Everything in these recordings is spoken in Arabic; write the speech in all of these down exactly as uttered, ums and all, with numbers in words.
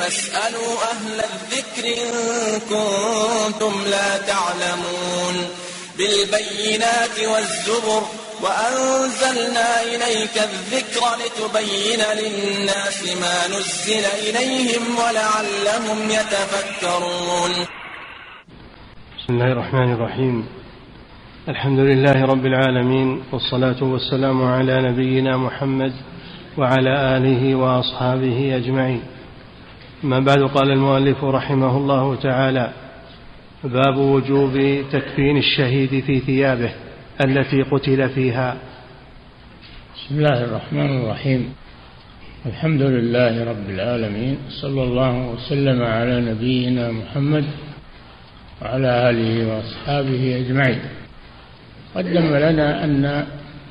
فاسألوا أهل الذكر إن كنتم لا تعلمون بالبينات والزبر وأنزلنا إليك الذكر لتبين للناس ما نزل إليهم ولعلهم يتفكرون. بسم الله الرحمن الرحيم. الحمد لله رب العالمين، والصلاة والسلام على نبينا محمد وعلى آله وأصحابه أجمعين. ما بعد، قال المؤلف رحمه الله تعالى: باب وجوب تكفين الشهيد في ثيابه التي قتل فيها. بسم الله الرحمن الرحيم. الحمد لله رب العالمين، صلى الله وسلم على نبينا محمد وعلى آله وأصحابه أجمعين. قدم لنا أن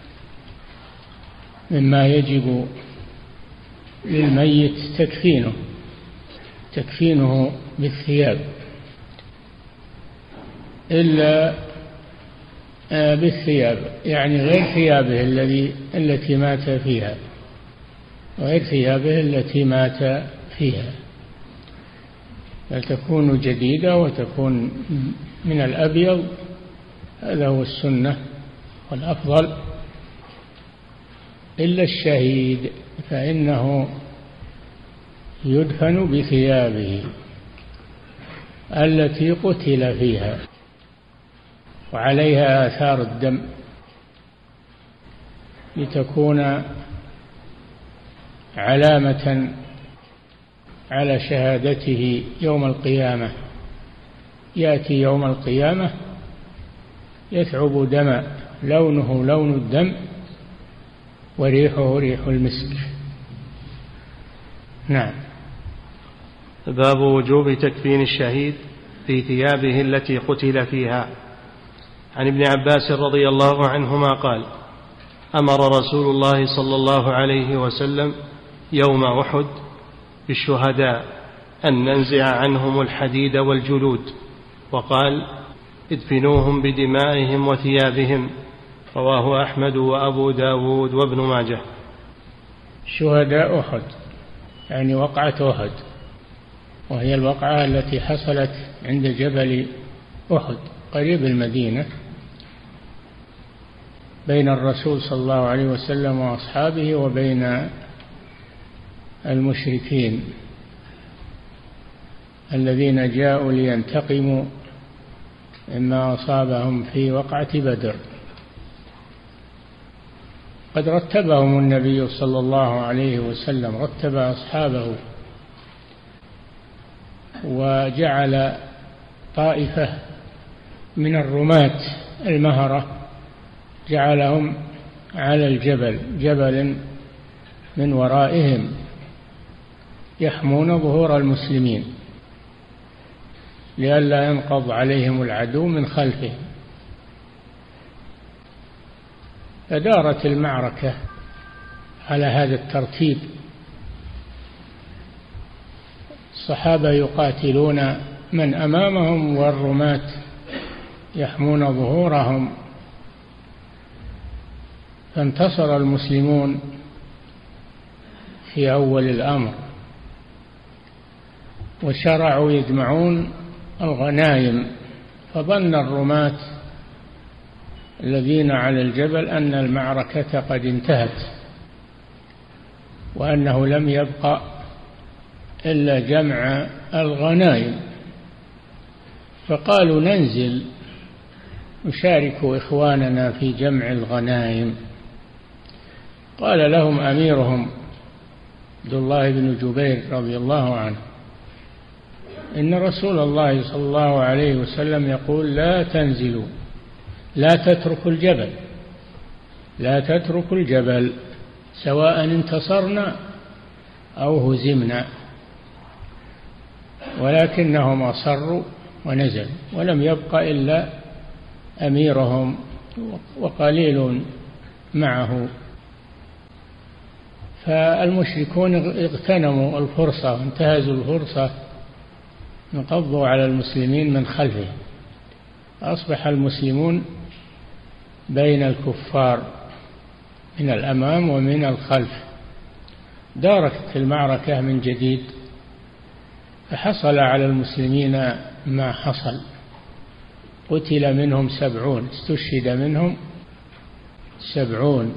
مما يجب للميت تكفينه تكفينه بالثياب، إلا بالثياب يعني غير ثيابه الذي التي مات فيها، غير ثيابه التي مات فيها، بل تكون جديدة وتكون من الأبيض. هذا هو السنة والأفضل. إلا الشهيد فإنه يدفن بثيابه التي قتل فيها وعليها آثار الدم، لتكون علامة على شهادته يوم القيامة. يأتي يوم القيامة يثعب دما، لونه لون الدم وريحه ريح المسك. نعم. باب وجوب تكفين الشهيد في ثيابه التي قتل فيها. عن ابن عباس رضي الله عنهما قال: أمر رسول الله صلى الله عليه وسلم يوم أحد بالشهداء أن ننزع عنهم الحديد والجلود، وقال: ادفنوهم بدمائهم وثيابهم. رواه أحمد وأبو داود وابن ماجه. شهداء أحد يعني وقعة أحد، وهي الوقعة التي حصلت عند جبل أحد قريب المدينة بين الرسول صلى الله عليه وسلم وأصحابه وبين المشركين الذين جاءوا لينتقموا مما أصابهم في وقعة بدر. قد رتبهم النبي صلى الله عليه وسلم، رتب أصحابه وجعل طائفة من الرماة المهرة جعلهم على الجبل، جبل من ورائهم، يحمون ظهور المسلمين لئلا ينقض عليهم العدو من خلفهم. فدارت المعركة على هذا الترتيب، الصحابة يقاتلون من أمامهم والرماة يحمون ظهورهم، فانتصر المسلمون في أول الأمر، وشرعوا يجمعون الغنائم. فظن الرماة الذين على الجبل أن المعركة قد انتهت وأنه لم يبقى إلا جمع الغنائم، فقالوا: ننزل نشارك إخواننا في جمع الغنائم. قال لهم أميرهم عبد الله بن جبير رضي الله عنه: إن رسول الله صلى الله عليه وسلم يقول: لا تنزلوا، لا تتركوا الجبل، لا تتركوا الجبل سواء انتصرنا أو هزمنا. ولكنهم أصروا ونزلوا، ولم يبق إلا أميرهم وقليل معه. فالمشركون اغتنموا الفرصة وانتهزوا الفرصة، انقضوا على المسلمين من خلفهم، أصبح المسلمون بين الكفار من الأمام ومن الخلف. دارت المعركة من جديد فحصل على المسلمين ما حصل، قتل منهم سبعون، استشهد منهم سبعون.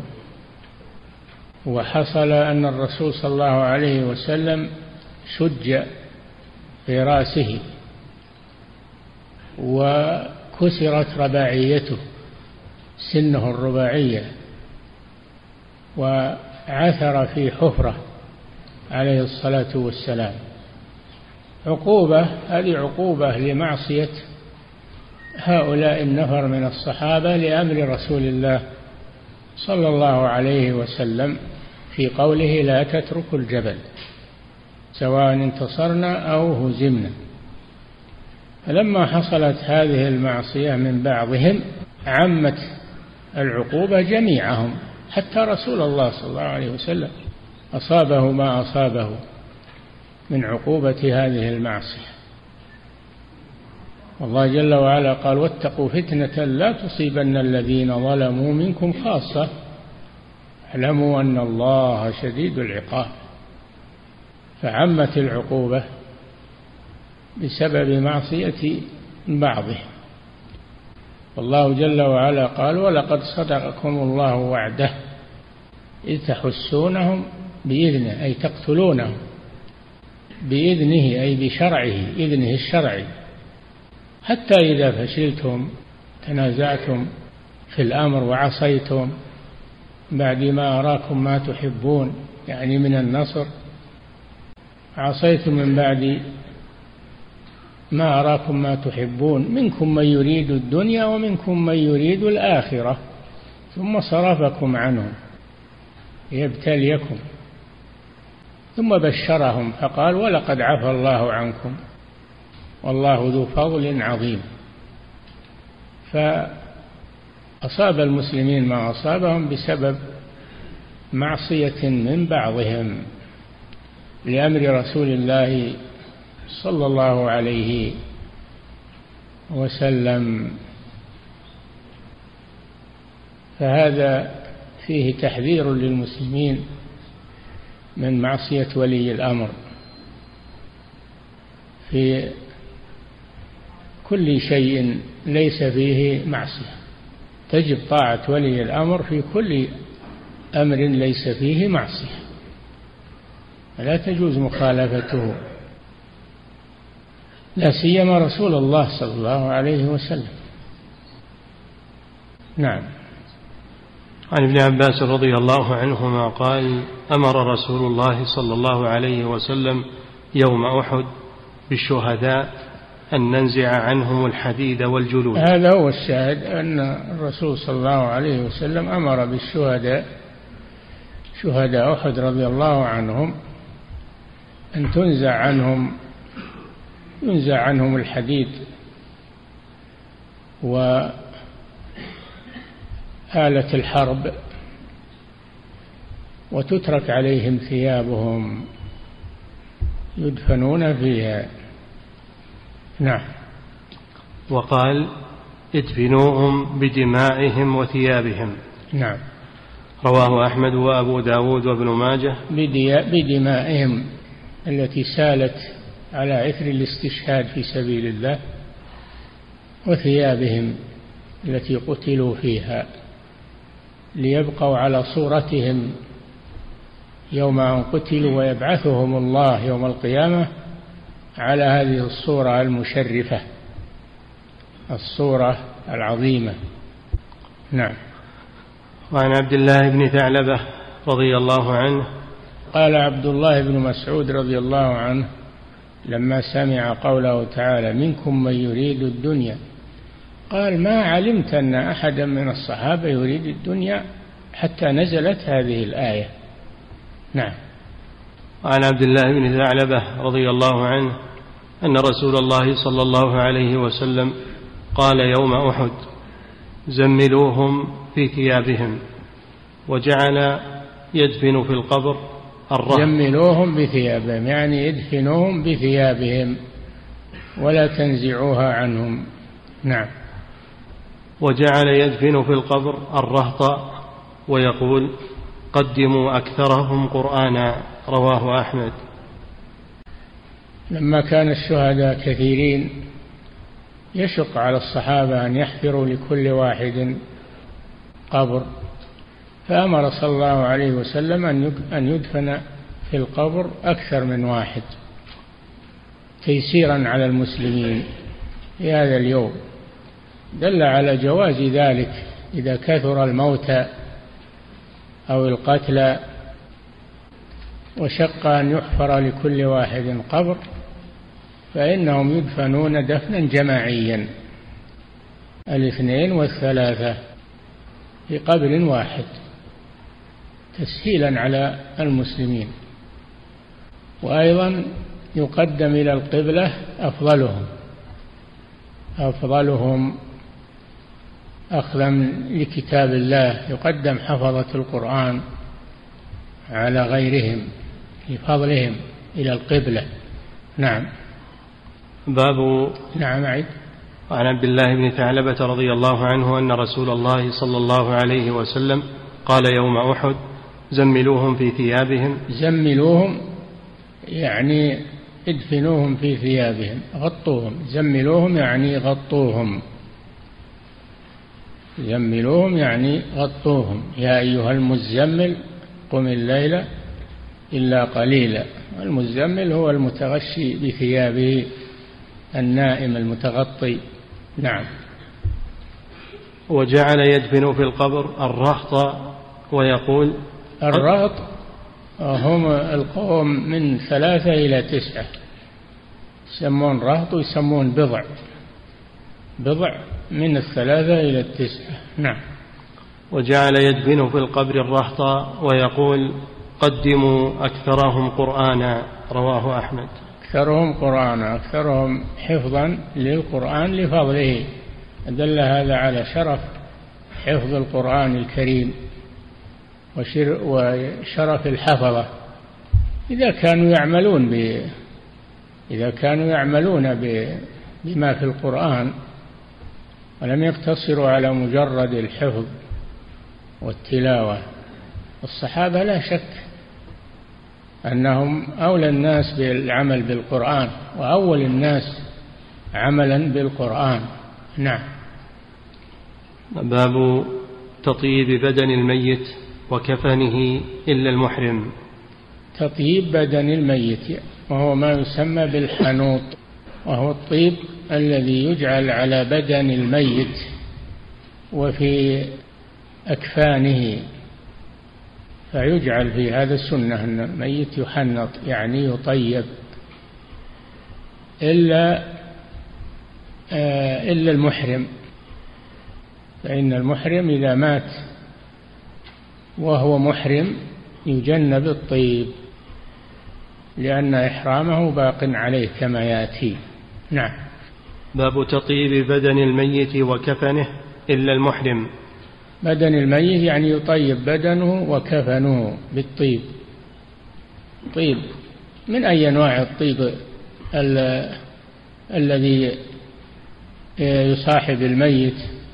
وحصل أن الرسول صلى الله عليه وسلم شج في رأسه وكسرت رباعيته، سنه الرباعية، وعثر في حفرة عليه الصلاة والسلام. عقوبة، هذه عقوبة لمعصية هؤلاء النفر من الصحابة لأمر رسول الله صلى الله عليه وسلم في قوله لا تتركوا الجبل سواء انتصرنا أو هزمنا. فلما حصلت هذه المعصية من بعضهم عمت العقوبة جميعهم، حتى رسول الله صلى الله عليه وسلم أصابه ما أصابه من عقوبة هذه المعصية. والله جل وعلا قال واتقوا فتنة لا تصيبن الذين ظلموا منكم خاصة اعلموا أن الله شديد العقاب. فعمت العقوبة بسبب معصية بعضهم. والله جل وعلا قال ولقد صدقكم الله وعده إذ تحسونهم بإذنه، أي تقتلونهم بإذنه، أي بشرعه، إذنه الشرعي، حتى إذا فشلتم تنازعتم في الأمر وعصيتم بعد ما أراكم ما تحبون، يعني من النصر، عصيتم من بعد ما أراكم ما تحبون، منكم من يريد الدنيا ومنكم من يريد الآخرة ثم صرفكم عنهم ليبتليكم، ثم بشرهم فقال ولقد عفى الله عنكم والله ذو فضل عظيم. فأصاب المسلمين ما أصابهم بسبب معصية من بعضهم لأمر رسول الله صلى الله عليه وسلم. فهذا فيه تحذير للمسلمين من معصية ولي الأمر في كل شيء ليس فيه معصية. تجب طاعة ولي الأمر في كل أمر ليس فيه معصية، لا تجوز مخالفته، لا سيما رسول الله صلى الله عليه وسلم. نعم. عن ابن عباس رضي الله عنهما قال أمر رسول الله صلى الله عليه وسلم يوم أحد بالشهداء أن ننزع عنهم الحديد والجلود. هذا هو الشاهد، أن الرسول صلى الله عليه وسلم أمر بالشهداء، شهداء أحد رضي الله عنهم، أن تنزع عنهم ينزع عنهم الحديد وآلة الحرب وتترك عليهم ثيابهم يدفنون فيها. نعم. وقال ادفنوهم بدمائهم وثيابهم. نعم. رواه أحمد وأبو داود وابن ماجه. بدمائهم التي سالت على إثر الاستشهاد في سبيل الله، وثيابهم التي قتلوا فيها، ليبقوا على صورتهم يوم أن قتلوا، ويبعثهم الله يوم القيامة على هذه الصورة المشرفة، الصورة العظيمة. نعم. وعن عبد الله بن ثعلبة رضي الله عنه قال عبد الله بن مسعود رضي الله عنه لما سمع قوله تعالى منكم من يريد الدنيا قال ما علمت أن أحدا من الصحابة يريد الدنيا حتى نزلت هذه الآية. نعم. وعن عبد الله بن ثعلبة رضي الله عنه أن رسول الله صلى الله عليه وسلم قال يوم أحد زملوهم في ثيابهم، وجعل يدفن في القبر الرهط. زملوهم بثيابهم يعني يدفنوهم بثيابهم ولا تنزعوها عنهم. نعم. وجعل يدفن في القبر الرهط ويقول قدموا أكثرهم قرآنا. رواه أحمد. لما كان الشهداء كثيرين يشق على الصحابة أن يحفروا لكل واحد قبر، فأمر صلى الله عليه وسلم أن يدفن في القبر أكثر من واحد تيسيرا على المسلمين في هذا اليوم. دل على جواز ذلك إذا كثر الموتى أو القتلى وشق أن يحفر لكل واحد قبر، فإنهم يدفنون دفنا جماعيا، الاثنين والثلاثة في قبر واحد تسهيلا على المسلمين. وأيضا يقدم إلى القبلة أفضلهم أفضلهم أخذا لكتاب الله، يقدم حفظة القرآن على غيرهم لفضلهم إلى القبلة. نعم. باب نعم عيد. عن عبد الله بن ثعلبة رضي الله عنه أن رسول الله صلى الله عليه وسلم قال يوم أحد زملوهم في ثيابهم. زملوهم يعني ادفنوهم في ثيابهم، غطوهم. زملوهم يعني غطوهم، زملوهم يعني غطوهم. يا أيها المزمل قم الليل إلا قليلا. المزمل هو المتغشي بثيابه، النائم المتغطي. نعم. وجعل يدفن في القبر الرهط ويقول. الرهط هم القوم من ثلاثة إلى تسعة، يسمون رهط ويسمون بضع، بضع من الثلاثة إلى التسعة. نعم. وجعل يدفن في القبر الرهط ويقول قدموا أكثرهم قرآنا. رواه أحمد. أكثرهم قرآنا، أكثرهم حفظا للقرآن لفضله. دل هذا على شرف حفظ القرآن الكريم وشرف الحفظة إذا كانوا يعملون ب إذا كانوا يعملون بما في القرآن ولم يقتصروا على مجرد الحفظ والتلاوة. الصحابة لا شك أنهم أولى الناس بالعمل بالقرآن وأول الناس عملا بالقرآن. نعم. باب تطيب بدن الميت وكفنه إلا المحرم. تطيب بدن الميت وهو ما يسمى بالحنوط، وهو الطيب الذي يجعل على بدن الميت وفي أكفانه، فيجعل في هذا السنة أن الميت يحنط يعني يطيب إلا آه إلا المحرم، فإن المحرم إذا مات وهو محرم يجنب الطيب لأن إحرامه باق عليه كما يأتي. نعم. باب تطيب بدن الميت وكفنه إلا المحرم. بدن الميت يعني يطيب بدنه وكفنه بالطيب. طيب من أي أنواع الطيب ال... الذي يصاحب الميت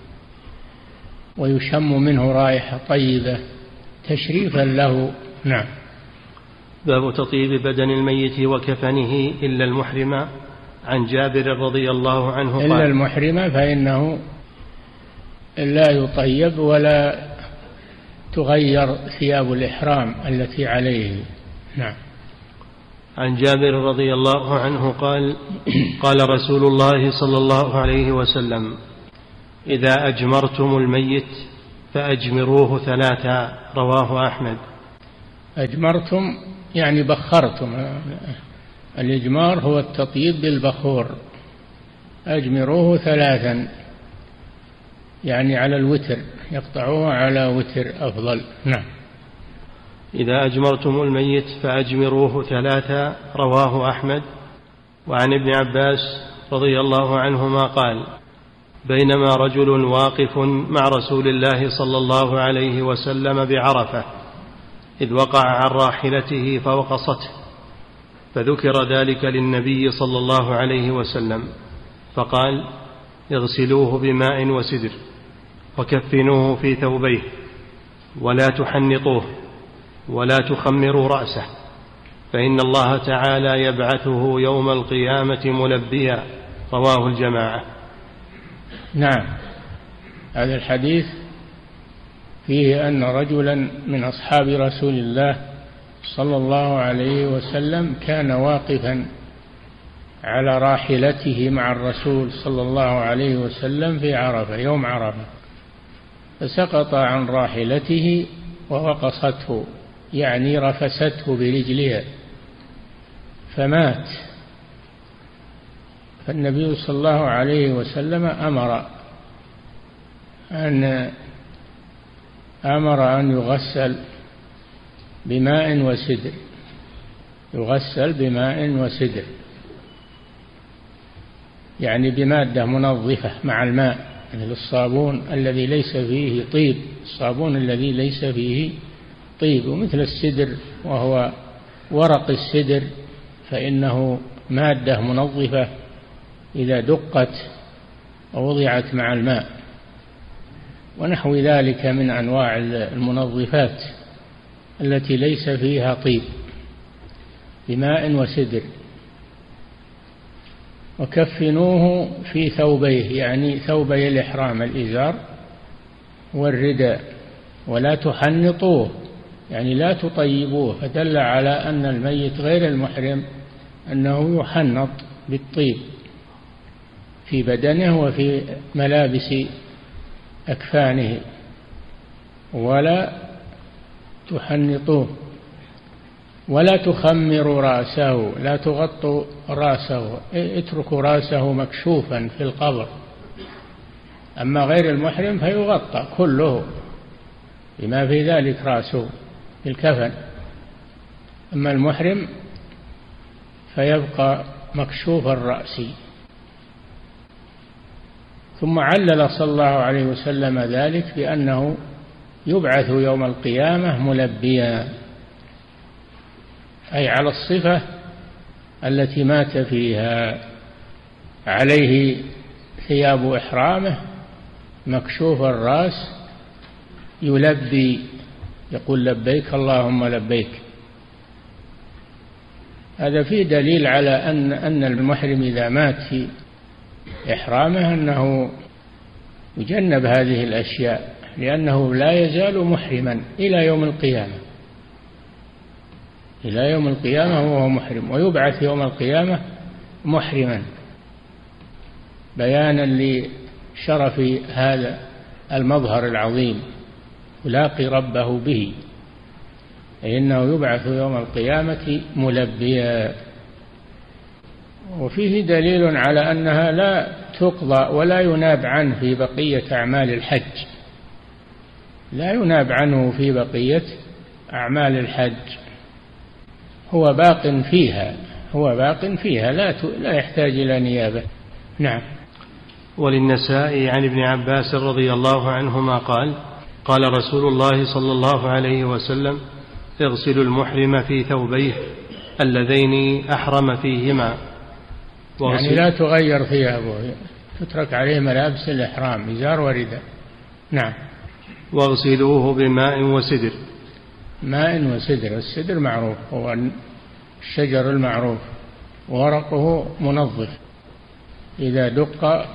ويشم منه رائحة طيبة تشريفا له. نعم. باب تطيب بدن الميت وكفنه إلا المحرم. عن جابر رضي الله عنه قال إلا المحرم فإنه لا يطيب ولا تغير ثياب الإحرام التي عليه. نعم. عن جابر رضي الله عنه قال قال رسول الله صلى الله عليه وسلم إذا أجمرتم الميت فأجمروه ثلاثا. رواه أحمد. أجمرتم يعني بخرتم. الإجمار هو التطيب بالبخور. أجمروه ثلاثا يعني على الوتر، يقطعوه على وتر أفضل. نعم. إذا أجمرتم الميت فأجمروه ثلاثا. رواه أحمد. وعن ابن عباس رضي الله عنهما قال بينما رجل واقف مع رسول الله صلى الله عليه وسلم بعرفة إذ وقع عن راحلته فوقصته، فذكر ذلك للنبي صلى الله عليه وسلم فقال اغسلوه بماء وسدر وكفنوه في ثوبيه ولا تحنطوه ولا تخمروا رأسه فإن الله تعالى يبعثه يوم القيامة ملبيا. رواه الجماعة. نعم، هذا الحديث فيه أن رجلا من أصحاب رسول الله صلى الله عليه وسلم كان واقفا على راحلته مع الرسول صلى الله عليه وسلم في عرفة يوم عرفة، فسقط عن راحلته ووقصته، يعني رفسته برجلها فمات. فالنبي صلى الله عليه وسلم أمر أن أمر أن يغسل بماء وسدر، يغسل بماء وسدر، يعني بمادة منظفة مع الماء، مثل الصابون الذي ليس فيه طيب، الصابون الذي ليس فيه طيب، ومثل السدر وهو ورق السدر، فإنه مادة منظفة إذا دقت ووضعت مع الماء، ونحو ذلك من أنواع المنظفات التي ليس فيها طيب، بماء وسدر. وكفنوه في ثوبيه، يعني ثوبي الإحرام، الإزار والرداء، ولا تحنطوه، يعني لا تطيبوه، فدل على أن الميت غير المحرم أنه يحنط بالطيب في بدنه وفي ملابس أكفانه، ولا تحنطوه، ولا تخمروا رأسه، لا تغطوا رأسه، اتركوا رأسه مكشوفا في القبر. أما غير المحرم فيغطى كله بما في ذلك رأسه في الكفن، أما المحرم فيبقى مكشوف الرأس. ثم علل صلى الله عليه وسلم ذلك بأنه يبعث يوم القيامة ملبيا، أي على الصفة التي مات فيها، عليه ثياب إحرامه مكشوف الرأس، يلبي، يقول لبيك اللهم لبيك. هذا فيه دليل على أن أن المحرم إذا مات في إحرامه أنه يجنب هذه الأشياء، لأنه لا يزال محرما إلى يوم القيامة، إلى يوم القيامة وهو محرم، ويبعث يوم القيامة محرما، بيانا لشرف هذا المظهر العظيم، يلاقي ربه به، أي أنه يبعث يوم القيامة ملبيا. وفيه دليل على أنها لا تقضى ولا يناب عنه في بقية أعمال الحج، لا يناب عنه في بقية أعمال الحج، هو باق فيها، هو باق فيها، لا لا يحتاج إلى نيابة. نعم. وللنسائي عن ابن عباس رضي الله عنهما قال: قال رسول الله صلى الله عليه وسلم: اغسلوا المحرم في ثوبيه اللذين أحرم فيهما، يعني لا تغير ثيابه، تترك عليه ملابس الإحرام، إزار ورداء. نعم. واغسلوه بماء وسدر. ماء وسدر، السدر معروف، هو الشجر المعروف، ورقه منظف، إذا دق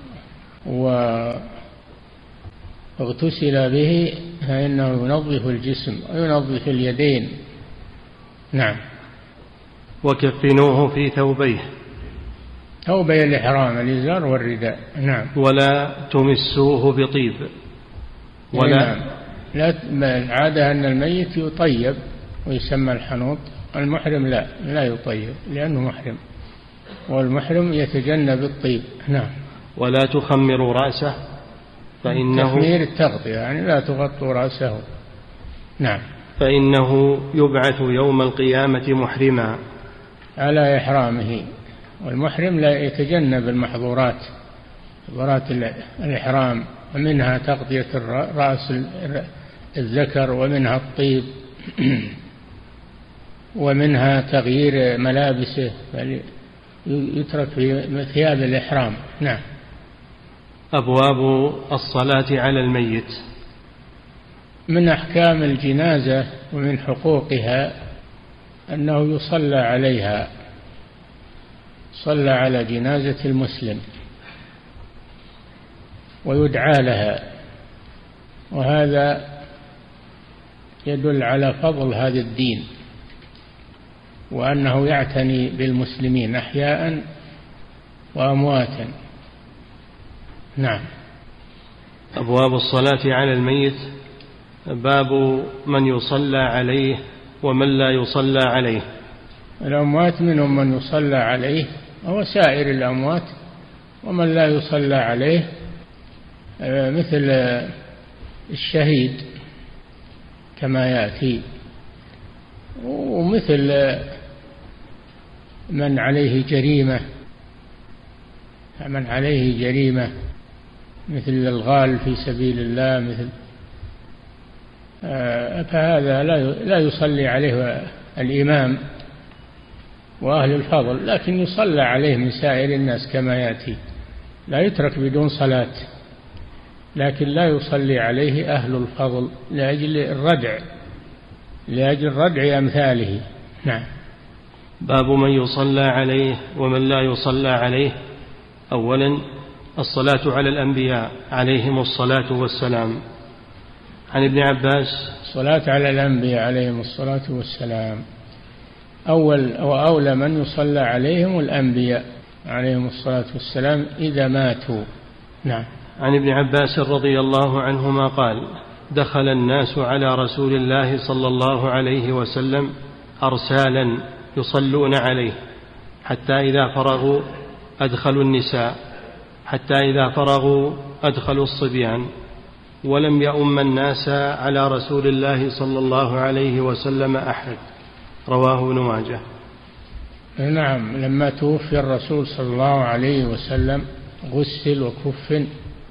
واغتسل به فإنه ينظف الجسم وينظف اليدين. نعم. وكفنوه في ثوبيه، ثوبي الإحرام، الإزار والرداء. نعم. ولا تمسوه بطيب، ولا نعم. لا، العادة أن الميت يطيب ويسمى الحنوط، المحرم لا لا يطيب لأنه محرم، والمحرم يتجنب الطيب. نعم. ولا تخمروا رأسه، فإنه تخمير التغطية، يعني لا تغطوا رأسه. نعم. فإنه يبعث يوم القيامة محرما على إحرامه، والمحرم لا يتجنب المحظورات، محظورات الإحرام، ومنها تغطية رأس الذكر، ومنها الطيب، ومنها تغيير ملابسه، يترك في ثياب الإحرام. نعم. أبواب الصلاة على الميت. من أحكام الجنازة ومن حقوقها أنه يصلى عليها، صلى على جنازة المسلم ويدعى لها، وهذا يدل على فضل هذا الدين وأنه يعتني بالمسلمين أحياء وأمواتا. نعم. أبواب الصلاة على الميت. باب من يصلى عليه ومن لا يصلى عليه. الأموات منهم من يصلى عليه وهو سائر الأموات، ومن لا يصلى عليه مثل الشهيد كما يأتي، ومثل من عليه جريمة من عليه جريمة مثل الغال في سبيل الله، مثل فهذا لا يصلي عليه الإمام وأهل الفضل، لكن يصلى عليه من سائر الناس كما يأتي، لا يترك بدون صلاة، لكن لا يصلي عليه أهل الفضل لأجل الردع لأجل ردع أمثاله. نعم. باب من يصلى عليه ومن لا يصلى عليه. أولا الصلاة على الأنبياء عليهم الصلاة والسلام. عن ابن عباس. الصلاة على الأنبياء عليهم الصلاة والسلام أول وأولى من يصلى عليهم الأنبياء عليهم الصلاة والسلام إذا ماتوا. نعم. عن ابن عباس رضي الله عنهما قال: دخل الناس على رسول الله صلى الله عليه وسلم أرسالا يصلون عليه، حتى إذا فرغوا أدخلوا النساء، حتى إذا فرغوا أدخلوا الصبيان، ولم يؤم الناس على رسول الله صلى الله عليه وسلم أحد. رواه ابن ماجه. نعم. لما توفي الرسول صلى الله عليه وسلم غسل وكفن،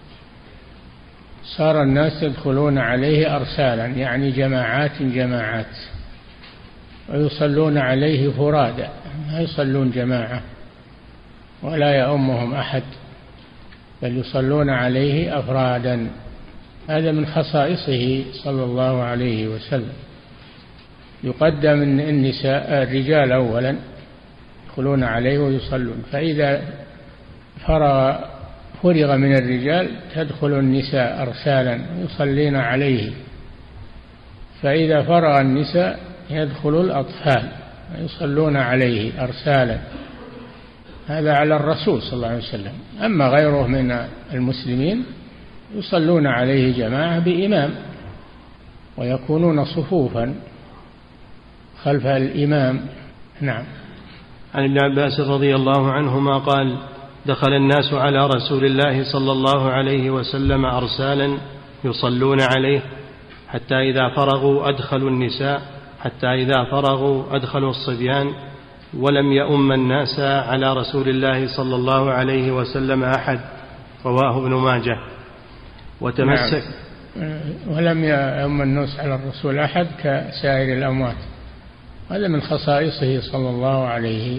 صار الناس يدخلون عليه أرسالا، يعني جماعات جماعات، ويصلون عليه فرادا، لا يصلون جماعة ولا يؤمهم أحد، بل يصلون عليه أفرادا. هذا من خصائصه صلى الله عليه وسلم. يقدم النساء الرجال أولا يدخلون عليه ويصلون، فإذا فرغ فرغ من الرجال تدخل النساء أرسالا يصلين عليه، فإذا فرغ النساء يدخل الأطفال يصلون عليه أرسالا. هذا على الرسول صلى الله عليه وسلم. أما غيره من المسلمين يصلون عليه جماعة بإمام، ويكونون صفوفا خلف الإمام. نعم. عن ابن عباس رضي الله عنهما قال: دخل الناس على رسول الله صلى الله عليه وسلم أرسالا يصلون عليه، حتى إذا فرغوا أدخلوا النساء، حتى إذا فرغوا أدخلوا الصبيان، ولم يؤم الناس على رسول الله صلى الله عليه وسلم أحد. رواه ابن ماجه. وتمسك. نعم. ولم يؤم الناس على الرسول أحد كسائر الأموات، هذا من خصائصه صلى الله عليه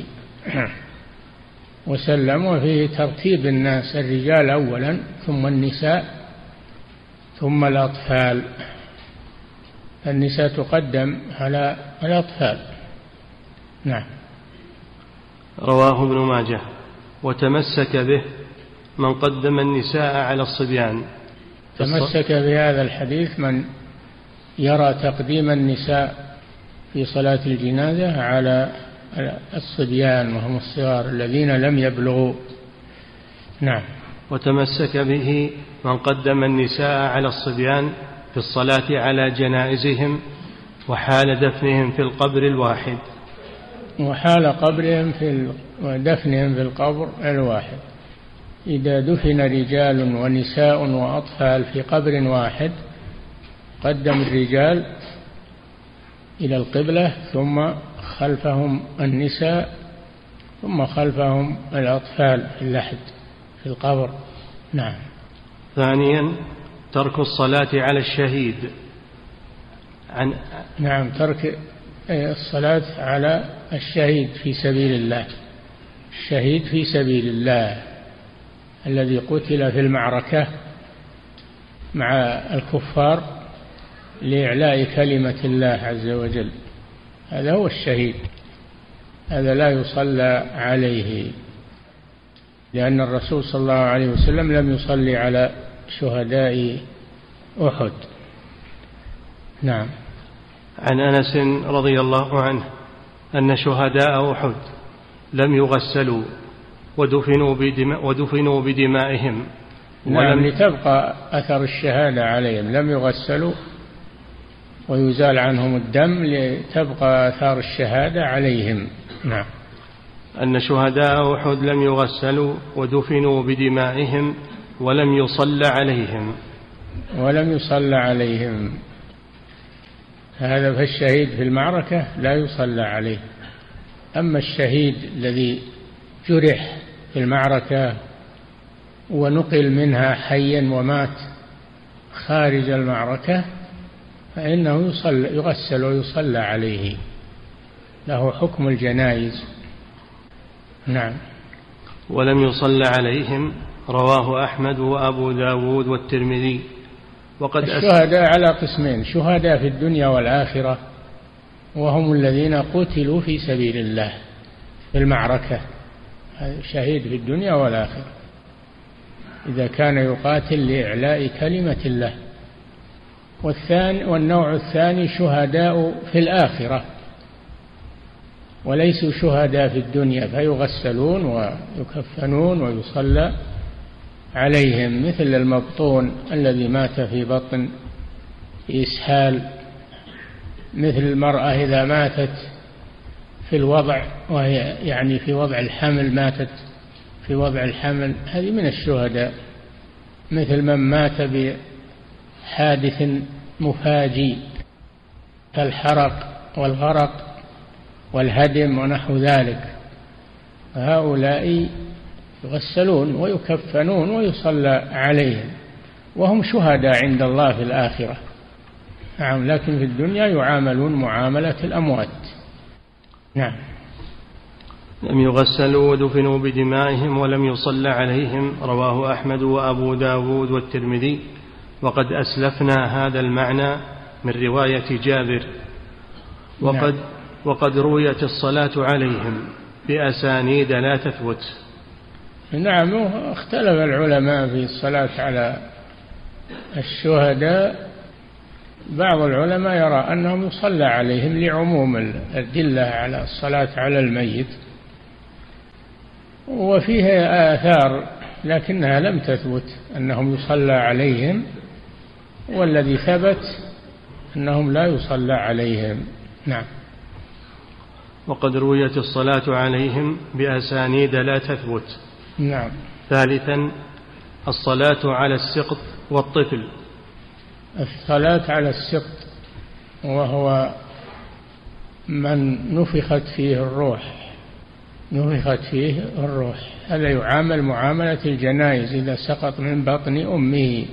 وسلم. وفيه ترتيب الناس، الرجال أولا ثم النساء ثم الأطفال، النساء تقدم على الأطفال. نعم. رواه ابن ماجه. وتمسك به من قدم النساء على الصبيان. تمسك بهذا الحديث من يرى تقديم النساء في صلاة الجنازة على الصبيان وهم الصغار الذين لم يبلغوا. نعم. وتمسك به من قدم النساء على الصبيان في الصلاة على جنائزهم وحال دفنهم في القبر الواحد. وحال قبرهم في دفنهم في القبر الواحد. إذا دفن رجال ونساء وأطفال في قبر واحد قدم الرجال إلى القبلة، ثم خلفهم النساء، ثم خلفهم الأطفال في اللحد في القبر. نعم. ثانيا ترك الصلاة على الشهيد. عن نعم ترك الصلاة على الشهيد في سبيل الله، الشهيد في سبيل الله الذي قتل في المعركة مع الكفار لإعلاء كلمة الله عز وجل. هذا هو الشهيد، هذا لا يصلى عليه، لأن الرسول صلى الله عليه وسلم لم يصلي على شهداء أحد. نعم. عن أنس رضي الله عنه أن شهداء أحد لم يغسلوا ودفنوا, بدماء ودفنوا بدمائهم ولم لتبقى أثر الشهادة عليهم، لم يغسلوا ويزال عنهم الدم لتبقى آثار الشهادة عليهم. نعم. أن شهداء أحد لم يغسلوا ودفنوا بدمائهم ولم يصلى عليهم ولم يصلى عليهم هذا فالشهيد في المعركة لا يصلى عليه. أما الشهيد الذي جرح في المعركة ونقل منها حيا ومات خارج المعركة فإنه يصلى يغسل ويصلى عليه، له حكم الجنائز. نعم. ولم يصلى عليهم رواه أحمد وأبو داود والترمذي. وقد الشهداء على قسمين: شهداء في الدنيا والآخرة، وهم الذين قتلوا في سبيل الله في المعركة، شهيد في الدنيا والآخرة إذا كان يقاتل لإعلاء كلمة الله. والثاني والنوع الثاني شهداء في الآخرة وليسوا شهداء في الدنيا، فيغسلون ويكفنون ويصلى عليهم، مثل المبطون الذي مات في بطن في إسهال، مثل المرأة إذا ماتت في الوضع وهي يعني في وضع الحمل، ماتت في وضع الحمل، هذه من الشهداء، مثل من مات بحادث مفاجئ كالحرق والغرق والهدم ونحو ذلك، هؤلاء يغسلون ويكفنون ويصلى عليهم وهم شهداء عند الله في الآخرة. نعم. لكن في الدنيا يعاملون معاملة الأموات. نعم. لم يغسلوا ودفنوا بدمائهم ولم يصلى عليهم رواه أحمد وأبو داود والترمذي. وقد أسلفنا هذا المعنى من رواية جابر. وقد, نعم. وقد رويت الصلاة عليهم بأسانيد لا تثبت. نعم. اختلف العلماء في الصلاة على الشهداء، بعض العلماء يرى أنهم يصلى عليهم لعموم الأدلة على الصلاة على الميت، وفيها آثار لكنها لم تثبت أنهم يصلى عليهم، والذي ثبت أنهم لا يصلى عليهم. نعم. وقد رويت الصلاة عليهم بأسانيد لا تثبت. نعم. ثالثا الصلاة على السقط والطفل. الصلاة على السقط وهو من نفخت فيه الروح نفخت فيه الروح هذا يعامل معاملة الجنائز إذا سقط من بطن أمه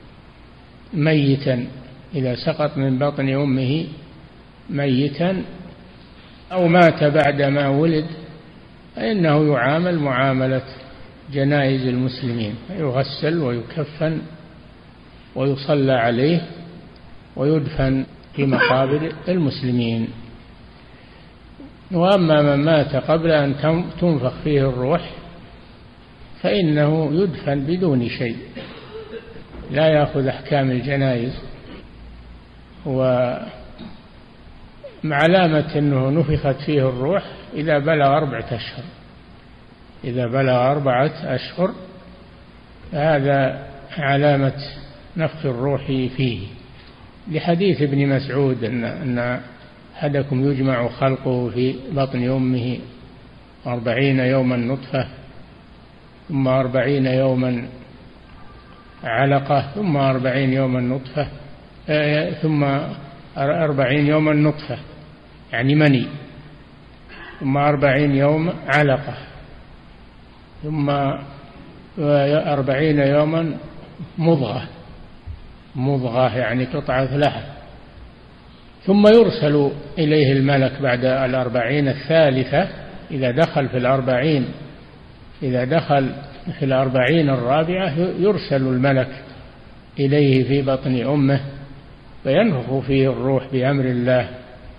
ميتا، إذا سقط من بطن أمه ميتا أو مات بعدما ولد فإنه يعامل معاملة جنائز المسلمين، يغسل ويكفن ويصلى عليه ويدفن في مقابر المسلمين. وأما من مات قبل أن تنفخ فيه الروح فإنه يدفن بدون شيء، لا يأخذ أحكام الجنائز. وعلامة أنه نفخت فيه الروح إذا بلغ أربعة أشهر إذا بلغ أربعة أشهر هذا علامة نفخ الروح فيه، لحديث ابن مسعود أن, أن أحدكم يجمع خلقه في بطن أمه أربعين يوما نطفة ثم أربعين يوما علقة ثم أربعين يوما نطفة ثم أربعين يوما نطفة يعني مني ثم أربعين يوم علقة ثم أربعين يوما مضغة مضغة يعني قطعة لحم، ثم يرسل إليه الملك بعد الأربعين الثالثة إذا دخل في الأربعين إذا دخل في الأربعين الرابعة يرسل الملك إليه في بطن أمه فينفخ فيه الروح بأمر الله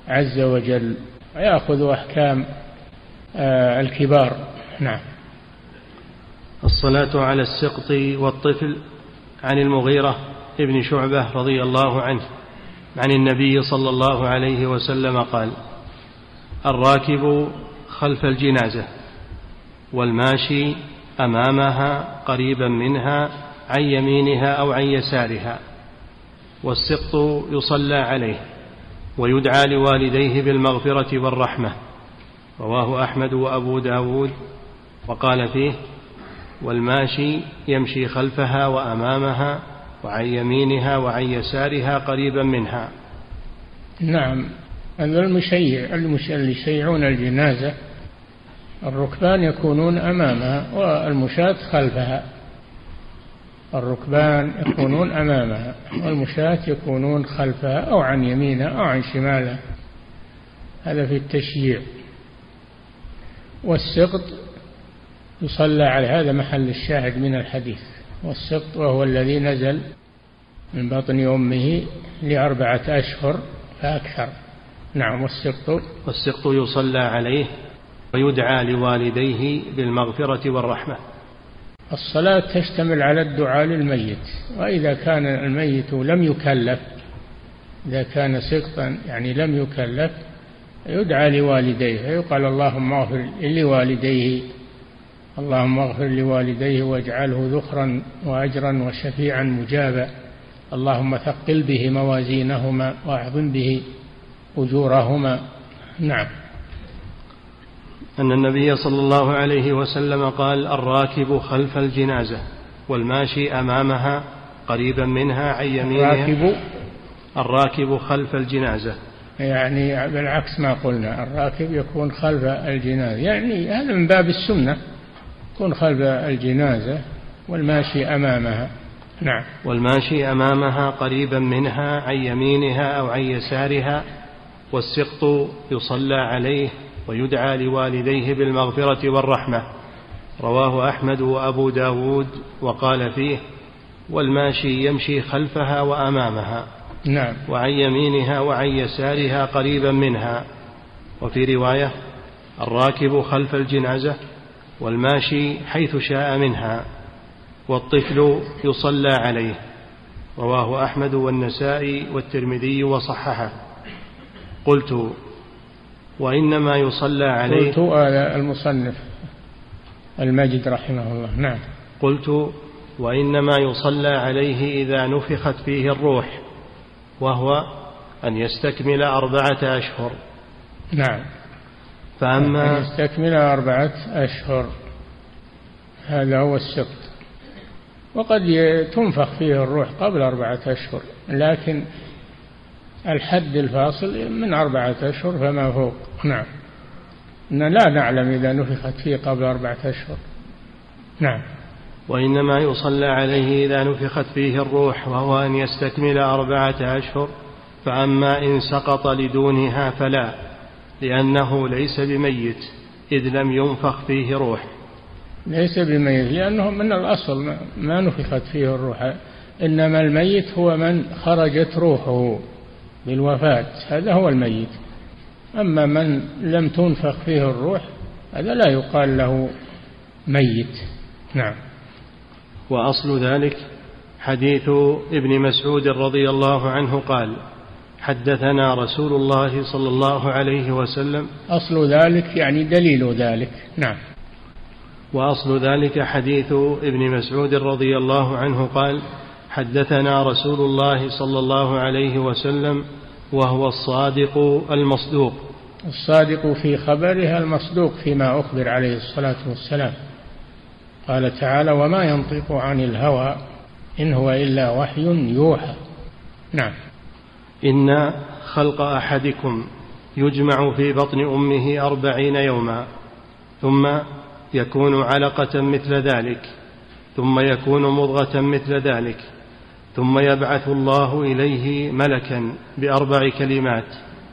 عز وجل ويأخذ أحكام الكبار. نعم. الصلاة على السقط والطفل. عن المغيرة ابن شعبة رضي الله عنه عن النبي صلى الله عليه وسلم قال: الراكب خلف الجنازة والماشي أمامها قريبا منها عن يمينها أو عن يسارها، والسقط يصلى عليه ويدعى لوالديه بالمغفرة والرحمة. رواه أحمد وأبو داود وقال فيه: والماشي يمشي خلفها وأمامها وعن يمينها وعن يسارها قريبا منها. نعم. هذا المشيع اللي يشيعون الجنازة الركبان يكونون أمامها والمشاة خلفها. الركبان يكونون أمامها والمشاة يكونون خلفها أو عن يمينها أو عن شمالها. هذا في التشييع. والسقط يصلى على هذا محل الشاهد من الحديث. والسقط وهو الذي نزل من بطن أمه لأربعة أشهر فأكثر. نعم. والسقط والسقط يصلى عليه ويدعى لوالديه بالمغفرة والرحمة. الصلاة تشتمل على الدعاء للميت، وإذا كان الميت لم يكلف، إذا كان سقطا يعني لم يكلف، يدعى لوالديه، يقال اللهم اغفر لوالديه، اللهم اغفر لوالديه واجعله ذخرا وأجرا وشفيعا مجابا، اللهم ثقل به موازينهما واعظم به أجورهما. نعم. أن النبي صلى الله عليه وسلم قال: الراكب خلف الجنازة والماشي أمامها قريبا منها عن يمينها. الراكب الراكب خلف الجنازة يعني بالعكس ما قلنا، الراكب يكون خلف الجنازة، يعني هذا من باب السنة، يكون خلف الجنازة والماشي أمامها. نعم. والماشي أمامها قريبا منها عن يمينها أو عن يسارها، والسقط يصلى عليه ويدعى لوالديه بالمغفرة والرحمة. رواه أحمد وأبو داود وقال فيه: والماشي يمشي خلفها وأمامها. نعم. وعن يمينها وعن يسارها قريبا منها. وفي رواية: الراكب خلف الجنازة والماشي حيث شاء منها، والطفل يصلى عليه. رواه أحمد والنسائي والترمذي وصححه. قلت: وإنما يصلى عليه. قلت هذا المصنف المجد رحمه الله. نعم. قلت: وإنما يصلى عليه إذا نفخت فيه الروح، وهو أن يستكمل أربعة أشهر. نعم. فأما أن يستكمل أربعة أشهر، هذا هو السقط. وقد تنفخ فيه الروح قبل أربعة أشهر، لكن الحد الفاصل من أربعة أشهر فما فوق. نعم. لا نعلم إذا نفخت فيه قبل أربعة أشهر. نعم. وإنما يصلى عليه إذا نفخت فيه الروح، وهو أن يستكمل أربعة أشهر. فأما إن سقط لدونها فلا، لأنه ليس بميت إذ لم ينفخ فيه روح. ليس بميت لأنه من الأصل ما نفخت فيه الروح، إنما الميت هو من خرجت روحه بالوفاة، هذا هو الميت. أما من لم تنفخ فيه الروح هذا لا يقال له ميت. نعم. وأصل ذلك حديث ابن مسعود رضي الله عنه قال: حدثنا رسول الله صلى الله عليه وسلم. أصل ذلك يعني دليل ذلك. نعم. وأصل ذلك حديث ابن مسعود رضي الله عنه قال: حدثنا رسول الله صلى الله عليه وسلم، وهو الصادق المصدوق. الصادق في خبرها المصدوق فيما أخبر عليه الصلاة والسلام. قال تعالى: وما ينطق عن الهوى إن هو إلا وحي يوحى. نعم. إن خلق أحدكم يجمع في بطن أمه أربعين يوما، ثم يكون علقة مثل ذلك، ثم يكون مضغة مثل ذلك، ثم يبعث الله إليه ملكا بأربع كلمات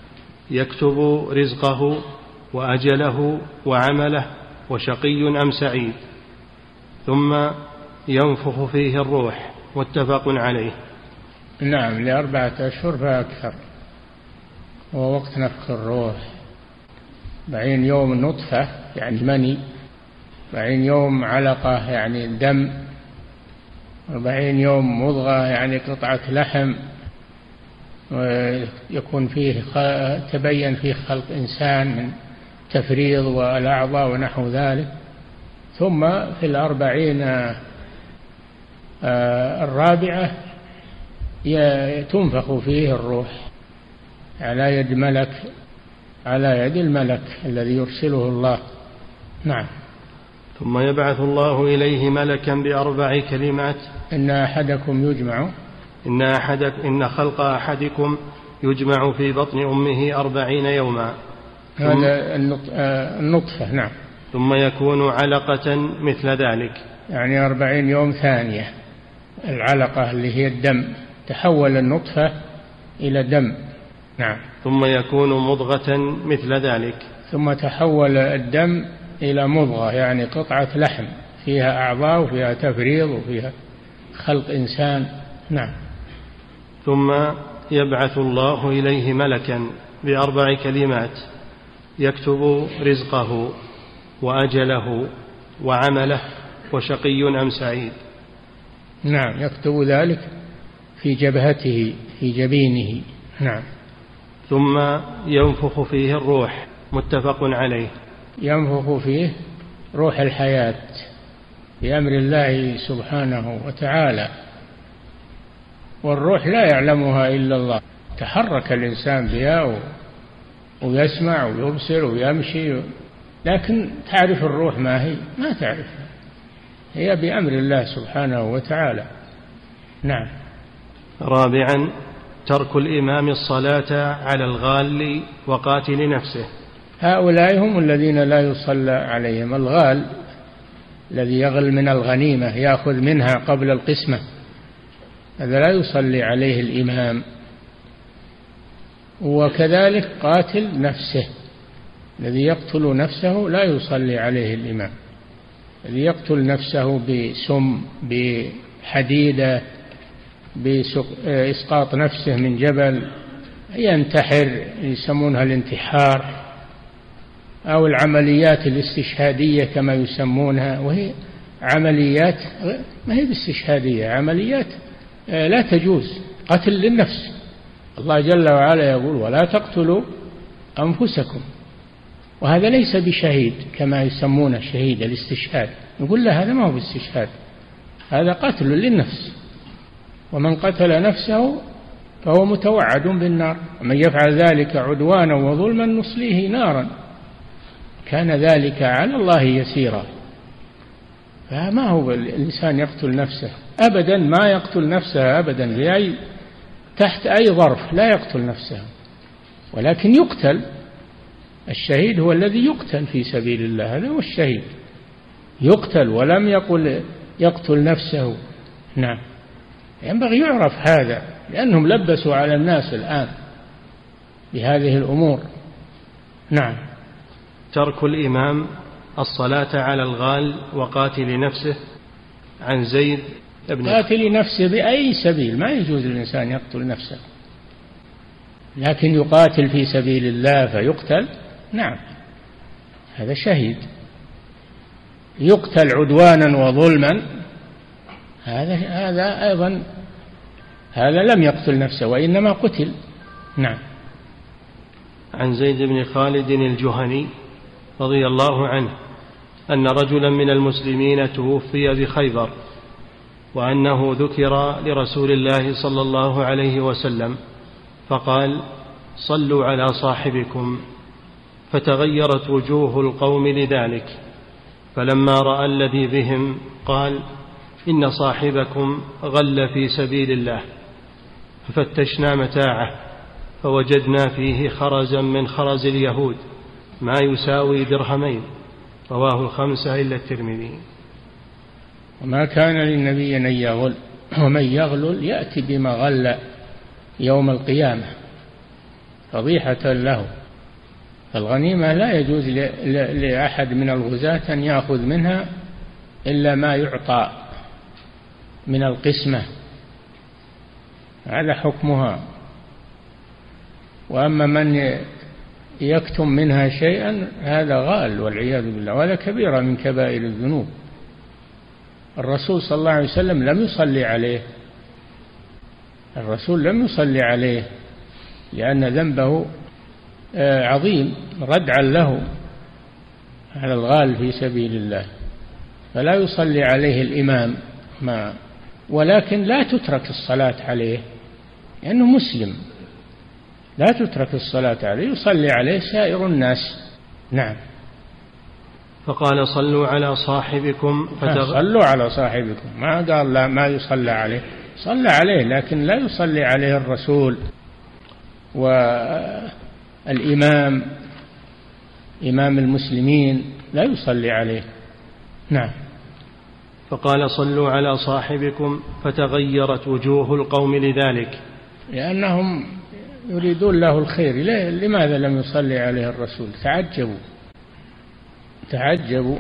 يكتب رزقه وأجله وعمله وشقي أم سعيد، ثم ينفخ فيه الروح. متفق عليه. نعم. لأربعة أشهر فأكثر. هو وقت نفخ الروح. أربعين يوم نطفة يعني مني، أربعين يوم علقة يعني دم، أربعين يوم مضغة يعني قطعة لحم، ويكون فيه تبين فيه خلق إنسان من تفريض والأعضاء ونحو ذلك. ثم في الأربعين الرابعة تنفخ فيه الروح على يد ملك، على يد الملك الذي يرسله الله. نعم. ثم يبعث الله إليه ملكا بأربع كلمات: إن أحدكم يجمع إن, أحدك إن خلق أحدكم يجمع في بطن أمه أربعين يوما. هذا النطفة. نعم. ثم يكون علقة مثل ذلك، يعني أربعين يوم ثانية. العلقة اللي هي الدم، تحول النطفة إلى دم. نعم. ثم يكون مضغة مثل ذلك، ثم تحول الدم إلى مضغة يعني قطعة لحم فيها أعضاء وفيها تفريض وفيها خلق إنسان. نعم. ثم يبعث الله إليه ملكا بأربع كلمات يكتب رزقه وأجله وعمله وشقي أم سعيد. نعم، يكتب ذلك في جبهته في جبينه. نعم. ثم ينفخ فيه الروح، متفق عليه. ينفخ فيه روح الحياة بأمر الله سبحانه وتعالى، والروح لا يعلمها إلا الله. تحرك الإنسان بها ويسمع ويبصر ويمشي، لكن تعرف الروح ما هي؟ ما تعرفها، هي بأمر الله سبحانه وتعالى. نعم. رابعا ترك الإمام الصلاة على الغال وقاتل نفسه. هؤلاء هم الذين لا يصلى عليهم. الغال الذي يغل من الغنيمة يأخذ منها قبل القسمة، هذا لا يصلي عليه الإمام. وكذلك قاتل نفسه، الذي يقتل نفسه لا يصلي عليه الإمام. الذي يقتل نفسه بسم، بحديدة، بإسقاط نفسه من جبل، ينتحر، يسمونها الانتحار، أو العمليات الاستشهادية كما يسمونها، وهي عمليات ما هي باستشهادية، عمليات لا تجوز، قتل للنفس. الله جل وعلا يقول: ولا تقتلوا أنفسكم. وهذا ليس بشهيد كما يسمونه الشهيد الاستشهاد، نقول له هذا ما هو باستشهاد، هذا قتل للنفس. ومن قتل نفسه فهو متوعد بالنار، ومن يفعل ذلك عدوانا وظلما نصليه نارا كان ذلك على الله يسيرا. فما هو الإنسان يقتل نفسه أبدا، ما يقتل نفسه أبدا بأي تحت أي ظرف، لا يقتل نفسه، ولكن يقتل. الشهيد هو الذي يقتل في سبيل الله، هذا هو الشهيد، يقتل، ولم يقل يقتل نفسه. نعم. ينبغي يعرف هذا، لأنهم لبسوا على الناس الآن بهذه الأمور. نعم. ترك الإمام الصلاة على الغال وقاتل نفسه. عن زيد بن قاتل نفسه بأي سبيل، ما يجوز للإنسان يقتل نفسه، لكن يقاتل في سبيل الله فيقتل. نعم، هذا شهيد. يقتل عدوانا وظلما، هذا هذا أيضا هذا لم يقتل نفسه وإنما قتل. نعم. عن زيد بن خالد الجهني رضي الله عنه أن رجلا من المسلمين توفي بخيبر، وأنه ذكر لرسول الله صلى الله عليه وسلم فقال: صلوا على صاحبكم. فتغيرت وجوه القوم لذلك، فلما رأى الذي بهم قال: إن صاحبكم غل في سبيل الله. ففتشنا متاعه فوجدنا فيه خرزا من خرز اليهود ما يساوي درهمين. رواه الخمسة إلا الترمذي. وما كان للنبي أن يغل، ومن يغلل يأتي بما غل يوم القيامة فضيحة له. الغنيمة لا يجوز لأحد من الغزاة أن يأخذ منها إلا ما يعطى من القسمة، هذا حكمها. وأما من يكتم منها شيئا هذا غال والعياذ بالله، وهذا كبيرة من كبائر الذنوب. الرسول صلى الله عليه وسلم لم يصلي عليه الرسول لم يصلي عليه لأن ذنبه عظيم ردعا له على الغال في سبيل الله، فلا يصلي عليه الإمام ما ولكن لا تترك الصلاة عليه لأنه مسلم، لا تترك الصلاة عليه، يصلي عليه سائر الناس. نعم. فقال صلوا على صاحبكم فتغ... صلوا على صاحبكم، ما قال لا ما يصلى عليه، صلى عليه لكن لا يصلي عليه الرسول والإمام إمام المسلمين لا يصلي عليه. نعم. فقال صلوا على صاحبكم فتغيرت وجوه القوم لذلك، لأنهم يريدون له الخير، لماذا لم يصلي عليه الرسول؟ تعجبوا تعجبوا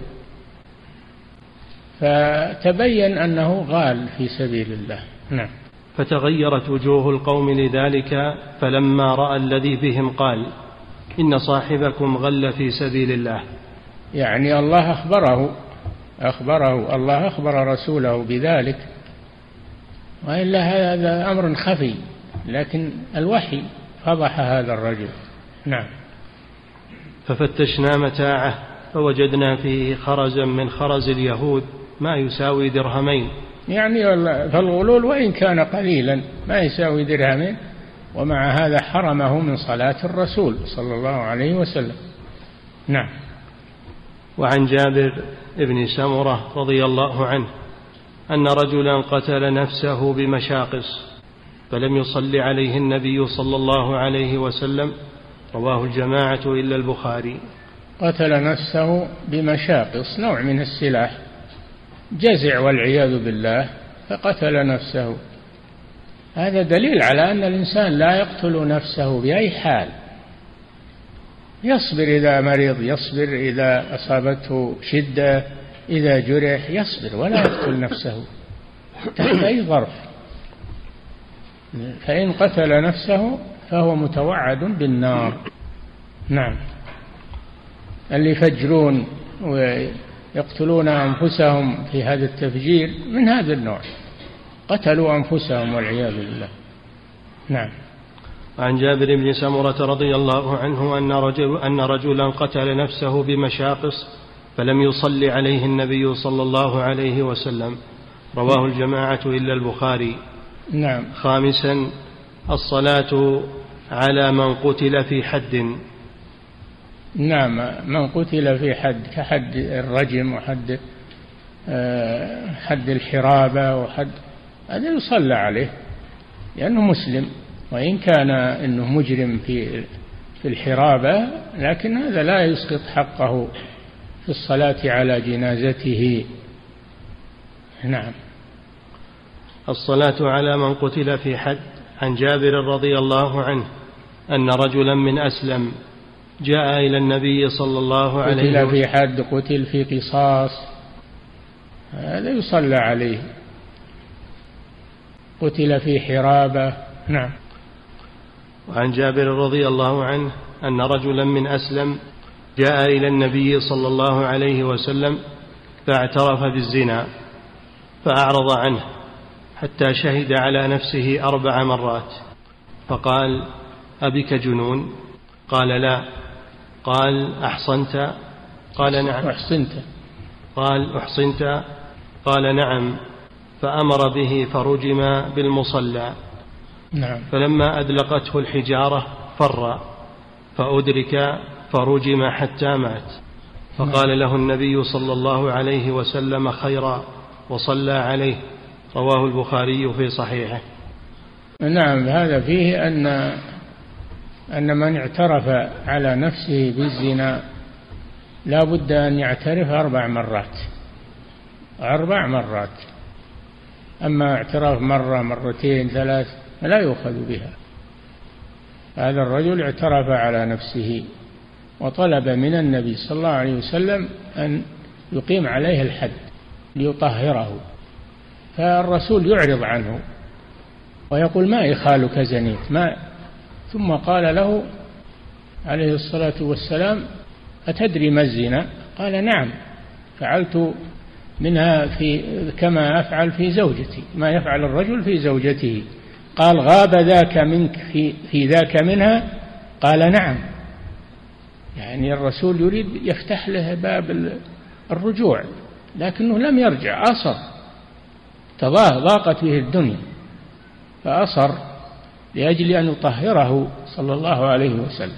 فتبين أنه غال في سبيل الله. نعم. فتغيرت وجوه القوم لذلك، فلما رأى الذي بهم قال إن صاحبكم غل في سبيل الله. يعني الله أخبره أخبره الله أخبر رسوله بذلك، وإلا هذا أمر خفي، لكن الوحي فضح هذا الرجل. نعم. ففتشنا متاعه فوجدنا فيه خرزا من خرز اليهود ما يساوي درهمين. يعني فالغلول وإن كان قليلا ما يساوي درهمين، ومع هذا حرمه من صلاة الرسول صلى الله عليه وسلم. نعم. وعن جابر بن سمرة رضي الله عنه أن رجلا قتل نفسه بمشاقص فلم يصل عليه النبي صلى الله عليه وسلم، رواه الجماعة إلا البخاري. قتل نفسه بمشاقص، نوع من السلاح، جزع والعياذ بالله، فقتل نفسه. هذا دليل على أن الإنسان لا يقتل نفسه بأي حال، يصبر إذا مرض، يصبر إذا أصابته شدة، إذا جرح يصبر ولا يقتل نفسه تحت أي ظرف. فإن قتل نفسه فهو متوعد بالنار. نعم. اللي يفجرون ويقتلون أنفسهم في هذا التفجير من هذا النوع، قتلوا أنفسهم والعياذ بالله. نعم. عن جابر بن سمرة رضي الله عنه أن, رجل أن رجلا قتل نفسه بمشاقص فلم يصلي عليه النبي صلى الله عليه وسلم، رواه الجماعة إلا البخاري. نعم. خامسا الصلاة على من قتل في حد. نعم. من قتل في حد كحد الرجم وحد حد الحرابة وحد، هذا يصلى عليه لأنه مسلم، وإن كان إنه مجرم في في الحرابة، لكن هذا لا يسقط حقه في الصلاة على جنازته. نعم. الصلاة على من قتل في حد. عن جابر رضي الله عنه أن رجلا من أسلم جاء إلى النبي صلى الله عليه وسلم. قتل في حد، قتل في قصاص، هذا يصلى عليه. قتل في حرابة. نعم. وعن جابر رضي الله عنه أن رجلا من أسلم جاء إلى النبي صلى الله عليه وسلم فاعترف بالزنا فأعرض عنه حتى شهد على نفسه أربع مرات، فقال أبك جنون؟ قال لا. قال أحصنت؟ قال نعم. أحصنت؟ قال أحصنت؟ قال نعم. فأمر به فرجم بالمصلى. نعم. فلما أدلقته الحجارة فر فأدرك فرجم حتى مات، فقال له النبي صلى الله عليه وسلم خيرا وصلى عليه، رواه البخاري في صحيحه. نعم. هذا فيه أن أن من اعترف على نفسه بالزنا لا بد أن يعترف أربع مرات أربع مرات أما اعتراف مرة مرتين ثلاث لا يؤخذ بها. هذا الرجل اعترف على نفسه وطلب من النبي صلى الله عليه وسلم أن يقيم عليه الحد ليطهره، فالرسول يعرض عنه ويقول ما إخالك زنيت، ما ثم قال له عليه الصلاة والسلام: أتدري ما الزنا؟ قال: نعم، فعلت منها في كما أفعل في زوجتي، ما يفعل الرجل في زوجته. قال: غاب ذاك منك في, في ذاك منها؟ قال: نعم. يعني الرسول يريد يفتح له باب الرجوع، لكنه لم يرجع، أصر، ضاقت به الدنيا فأصر لأجل أن يطهره صلى الله عليه وسلم،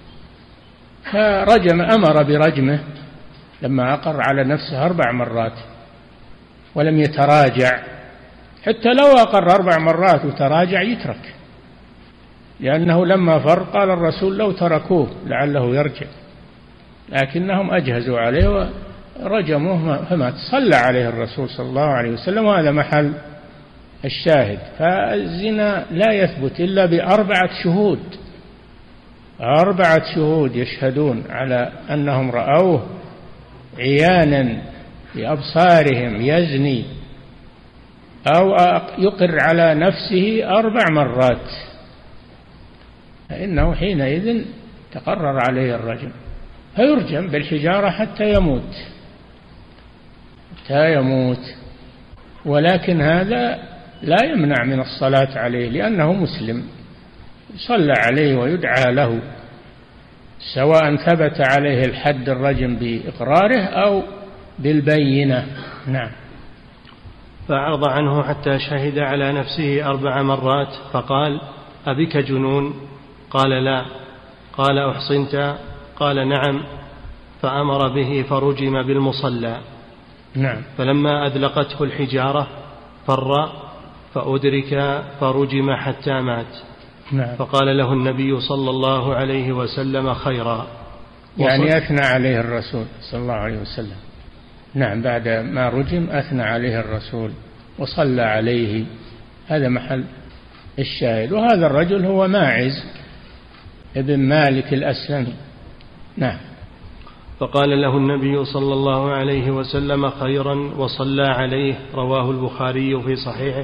فرجم، أمر برجمه لما أقر على نفسه أربع مرات ولم يتراجع. حتى لو أقر أربع مرات وتراجع يترك، لأنه لما فر قال الرسول: لو تركوه لعله يرجع، لكنهم أجهزوا عليه ورجموه فمات. صلى عليه الرسول صلى الله عليه وسلم، وهذا محل الشاهد. فالزنا لا يثبت إلا بأربعة شهود، أربعة شهود يشهدون على أنهم رأوه عيانا بأبصارهم يزني، أو يقر على نفسه أربع مرات، فإنه حينئذ تقرر عليه الرجم، فيرجم بالحجارة حتى يموت حتى يموت. ولكن هذا لا يمنع من الصلاة عليه، لأنه مسلم، يصلى عليه ويدعى له، سواء ثبت عليه الحد الرجم بإقراره أو بالبينة. نعم. فأعرض عنه حتى شهد على نفسه أربع مرات، فقال: أبك جنون؟ قال: لا. قال: أحصنت؟ قال: نعم. فأمر به فرجم بالمصلى. نعم. فلما أذلقته الحجارة فر فأدرك فرجم حتى مات. نعم. فقال له النبي صلى الله عليه وسلم: خيرا. يعني أثنى عليه الرسول صلى الله عليه وسلم. نعم، بعد ما رجم أثنى عليه الرسول وصلى عليه. هذا محل الشاهد. وهذا الرجل هو ماعز ابن مالك الأسلمي. نعم. فقال له النبي صلى الله عليه وسلم: خيرا، وصلى عليه. رواه البخاري في صحيحه،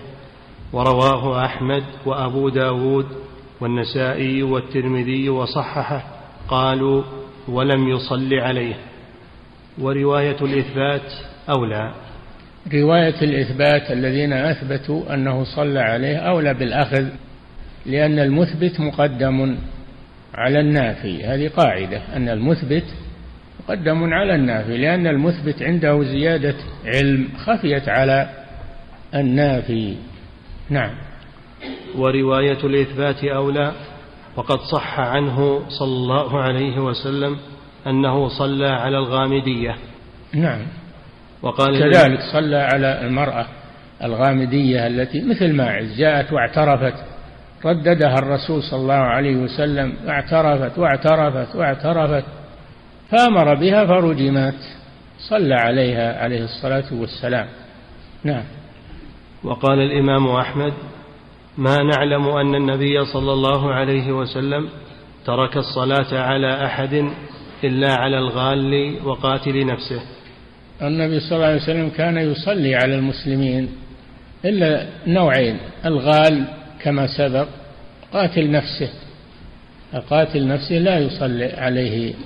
ورواه أحمد وأبو داود والنسائي والترمذي وصححه، قالوا: ولم يصل عليه. ورواية الإثبات أولى. رواية الإثبات الذين أثبتوا أنه صلى عليه أولى بالأخذ، لأن المثبت مقدم على النافي. هذه قاعدة، أن المثبت مقدم على النافي، لأن المثبت عنده زيادة علم خفيت على النافي. نعم. ورواية الإثبات أولى، وقد صح عنه صلى الله عليه وسلم أنه صلى على الغامدية. نعم. وقال كذلك صلى على المرأة الغامدية التي مثل ماعز جاءت واعترفت، رددها الرسول صلى الله عليه وسلم، اعترفت واعترفت واعترفت فأمر بها فرجمت، صلى عليها عليه الصلاة والسلام. نعم. وقال الإمام أحمد: ما نعلم أن النبي صلى الله عليه وسلم ترك الصلاة على أحد إلا على الغال وقاتل نفسه. النبي صلى الله عليه وسلم كان يصلي على المسلمين إلا نوعين: الغال كما سبق، قاتل نفسه. قاتل نفسه لا يصلي عليه،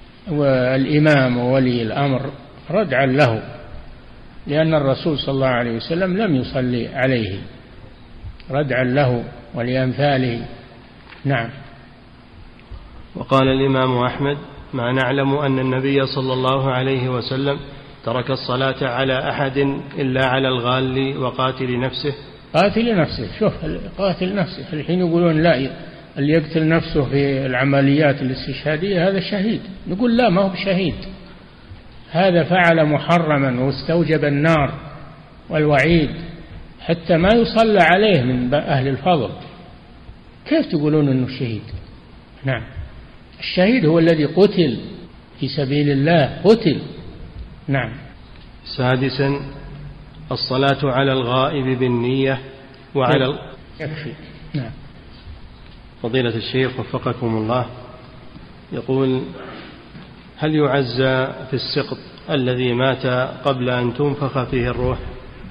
والإمام وولي الأمر ردعا له، لأن الرسول صلى الله عليه وسلم لم يصلي عليه، ردعا له ولأمثاله. نعم. وقال الإمام أحمد: ما نعلم أن النبي صلى الله عليه وسلم ترك الصلاة على أحد إلا على الغال وقاتل نفسه. قاتل نفسه، شوف، قاتل نفسه. الحين يقولون لا، اللي يقتل نفسه في العمليات الاستشهادية هذا شهيد. نقول لا، ما هو بشهيد، هذا فعل محرما واستوجب النار والوعيد، حتى ما يصلى عليه من أهل الفضل. كيف تقولون أنه شهيد؟ نعم. الشهيد هو الذي قتل في سبيل الله، قتل. نعم. سادسا: الصلاة على الغائب بالنية وعلى يكفي. نعم. فضيلة الشيخ وفقكم الله، يقول: هل يعزى في السقط الذي مات قبل أن تنفخ فيه الروح؟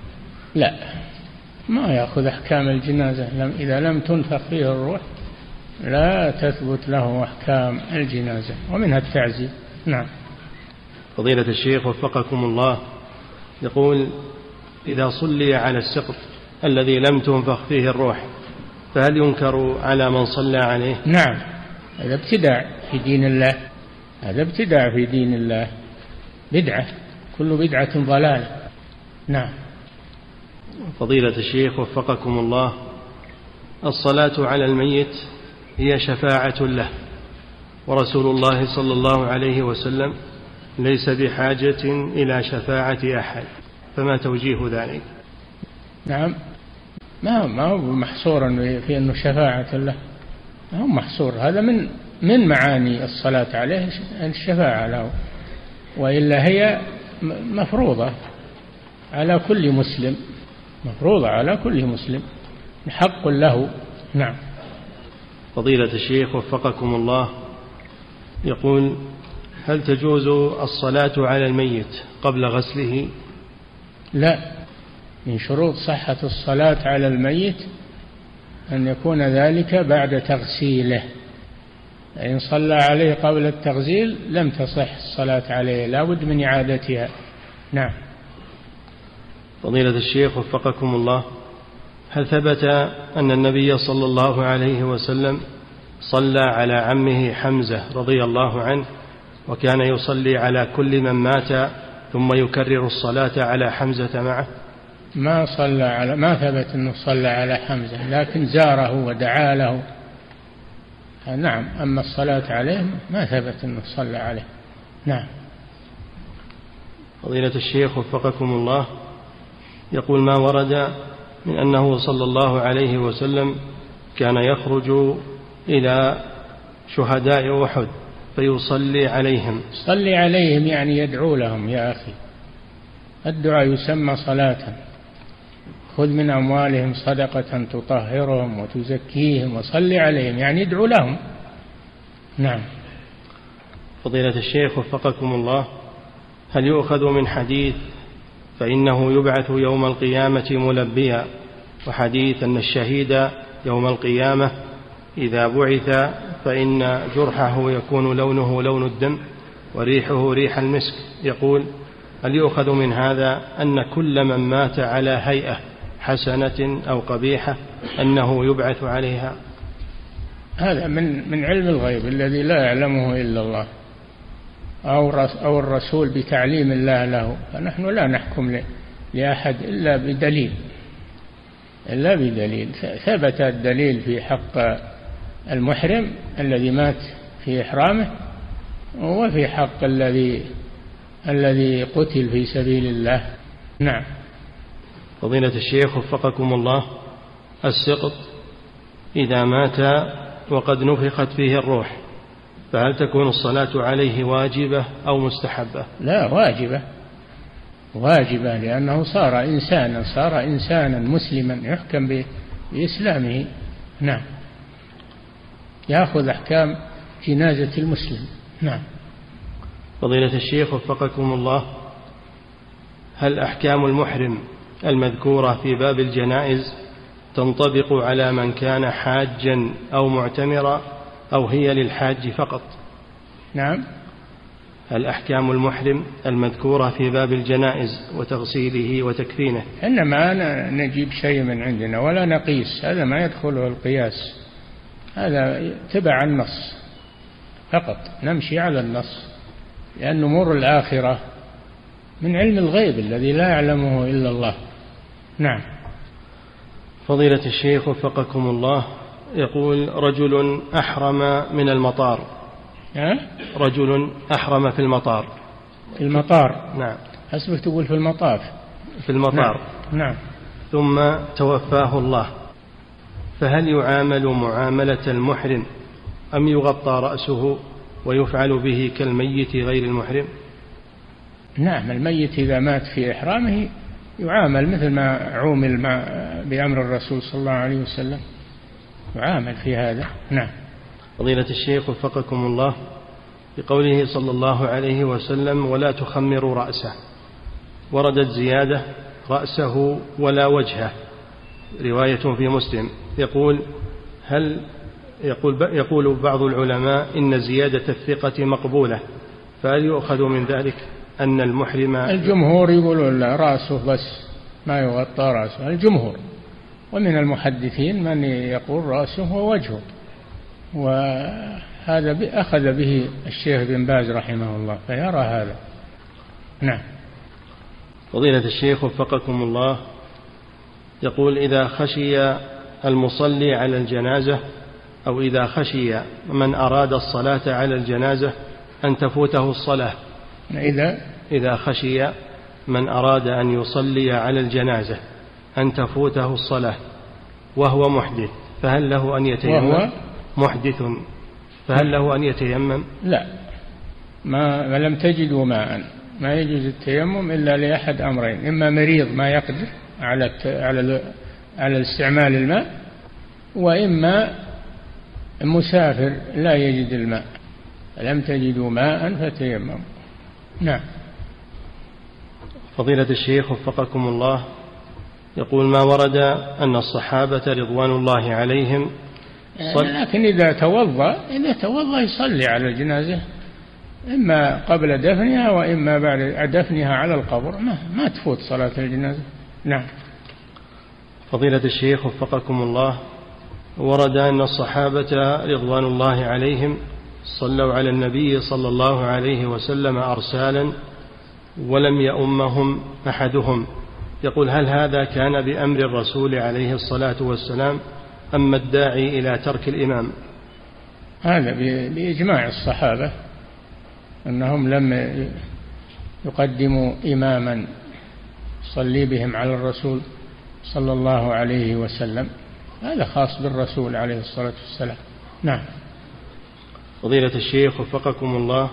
لا، ما يأخذ أحكام الجنازة إذا لم تنفخ فيه الروح، لا تثبت له أحكام الجنازة، ومنها التعزية. نعم. فضيلة الشيخ وفقكم الله، يقول: إذا صلي على السقط الذي لم تنفخ فيه الروح فهل ينكر على من صلى عليه؟ نعم، هذا ابتداع في دين الله، هذا ابتداع في دين الله، بدعة، كل بدعة ضلالة. نعم. فضيلة الشيخ وفقكم الله، الصلاة على الميت هي شفاعة له، ورسول الله صلى الله عليه وسلم ليس بحاجة إلى شفاعة أحد، فما توجيه ذلك؟ نعم، ما ما هو محصورا في أنه شفاعة له، ما هو محصور، هذا من من معاني الصلاة عليه الشفاعة له، وإلا هي مفروضة على كل مسلم، مفروضة على كل مسلم، حق له. نعم. فضيلة الشيخ وفقكم الله، يقول: هل تجوز الصلاة على الميت قبل غسله؟ لا، من شروط صحة الصلاة على الميت أن يكون ذلك بعد تغسيله، إن صلى عليه قبل التغسيل لم تصح الصلاة عليه، لا بد من إعادتها. نعم. فضيلة الشيخ وفقكم الله، هل ثبت أن النبي صلى الله عليه وسلم صلى على عمه حمزة رضي الله عنه وكان يصلي على كل من مات ثم يكرر الصلاة على حمزة معه؟ ما صلى على ما ثبت أنه صلى على حمزة، لكن زاره ودعا له. نعم، أما الصلاة عليه ما ثبت أنه صلى عليه. نعم. فضيلة الشيخ وفقكم الله، يقول: ما ورد من أنه صلى الله عليه وسلم كان يخرج إلى شهداء أحد فيصلي عليهم؟ صلي عليهم يعني يدعو لهم يا أخي، الدعاء يسمى صلاة. خذ من أموالهم صدقة تطهرهم وتزكيهم وصلي عليهم يعني ادعو لهم. نعم. فضيلة الشيخ وفقكم الله، هل يؤخذ من حديث فإنه يبعث يوم القيامة ملبيا، وحديث أن الشهيد يوم القيامة إذا بعث فإن جرحه يكون لونه لون الدم وريحه ريح المسك، يقول: هل يؤخذ من هذا أن كل من مات على هيئة حسنة أو قبيحة أنه يبعث عليها؟ هذا من من علم الغيب الذي لا يعلمه إلا الله، أو الرسول بتعليم الله له، فنحن لا نحكم لأحد إلا بدليل، إلا بدليل. ثبت الدليل في حق المحرم الذي مات في إحرامه، وفي حق الذي الذي قتل في سبيل الله. نعم. فضيلة الشيخ وفقكم الله، السقط إذا مات وقد نفخت فيه الروح فهل تكون الصلاة عليه واجبة أو مستحبة؟ لا، واجبة، واجبة، لأنه صار إنسانا، صار إنسانا مسلما يحكم بإسلامه. نعم، يأخذ أحكام جنازة المسلم. نعم. فضيلة الشيخ وفقكم الله، هل أحكام المحرم المذكورة في باب الجنائز تنطبق على من كان حاجا أو معتمرا أو هي للحاج فقط؟ نعم. هل أحكام المحرم المذكورة في باب الجنائز وتغسيله وتكفينه، إنما نجيب شيء من عندنا ولا نقيس، هذا ما يدخله القياس، هذا تبع النص فقط، نمشي على النص، لأن أمور الآخرة من علم الغيب الذي لا يعلمه إلا الله. نعم. فضيلة الشيخ وفقكم الله، يقول: رجل أحرم من المطار. أه؟ رجل أحرم في المطار. في المطار. نعم. حسبك تقول في المطاف. في المطار. نعم. نعم. ثم توفاه الله، فهل يعامل معاملة المحرم أم يغطى رأسه ويفعل به كالميت غير المحرم؟ نعم، الميت إذا مات في إحرامه يعامل مثل ما عومل مع بأمر الرسول صلى الله عليه وسلم، يعامل في هذا. نعم. فضيلة الشيخ وفقكم الله، بقوله صلى الله عليه وسلم: ولا تخمروا رأسه، وردت زيادة: رأسه ولا وجهه، رواية في مسلم، يقول: هل يقول, يقول بعض العلماء إن زيادة الثقة مقبولة، فهل يؤخذ من ذلك أن المحرم؟ الجمهور يقولون لا، رأسه بس ما يغطى رأسه، الجمهور، ومن المحدثين من يقول رأسه ووجهه، وهذا أخذ به الشيخ بن باز رحمه الله، فيرى هذا. نعم. فضيلة الشيخ وفقكم الله، يقول إذا خشي المصلي على الجنازة أو إذا خشي من أراد الصلاة على الجنازة أن تفوته الصلاة، إذا إذا خشي من أراد أن يصلي على الجنازة أن تفوته الصلاة وهو محدث، فهل له أن يتيمم؟ وهو محدث، فهل له أن يتيمم؟ لا، ما لم تجدوا ماء ما يجوز التيمم إلا لأحد أمرين: إما مريض ما يقدر على على على استعمال الماء، وإما مسافر لا يجد الماء، لم تجدوا ماء فتيمموا. نعم. فضيلة الشيخ وفقكم الله، يقول ما ورد أن الصحابة رضوان الله عليهم صل... لكن إذا توضأ إذا توضأ يصلي على الجنازة، إما قبل دفنها وإما بعد دفنها على القبر، ما, ما تفوت صلاة الجنازة. نعم. فضيلة الشيخ وفقكم الله، ورد أن الصحابة رضوان الله عليهم صلوا على النبي صلى الله عليه وسلم أرسالا ولم يؤمهم أحدهم، يقول هل هذا كان بأمر الرسول عليه الصلاة والسلام أم الداعي إلى ترك الإمام؟ هذا بإجماع الصحابة أنهم لم يقدموا إماما يصلي بهم على الرسول صلى الله عليه وسلم، هذا خاص بالرسول عليه الصلاة والسلام. نعم. فضيلة الشيخ وفقكم الله،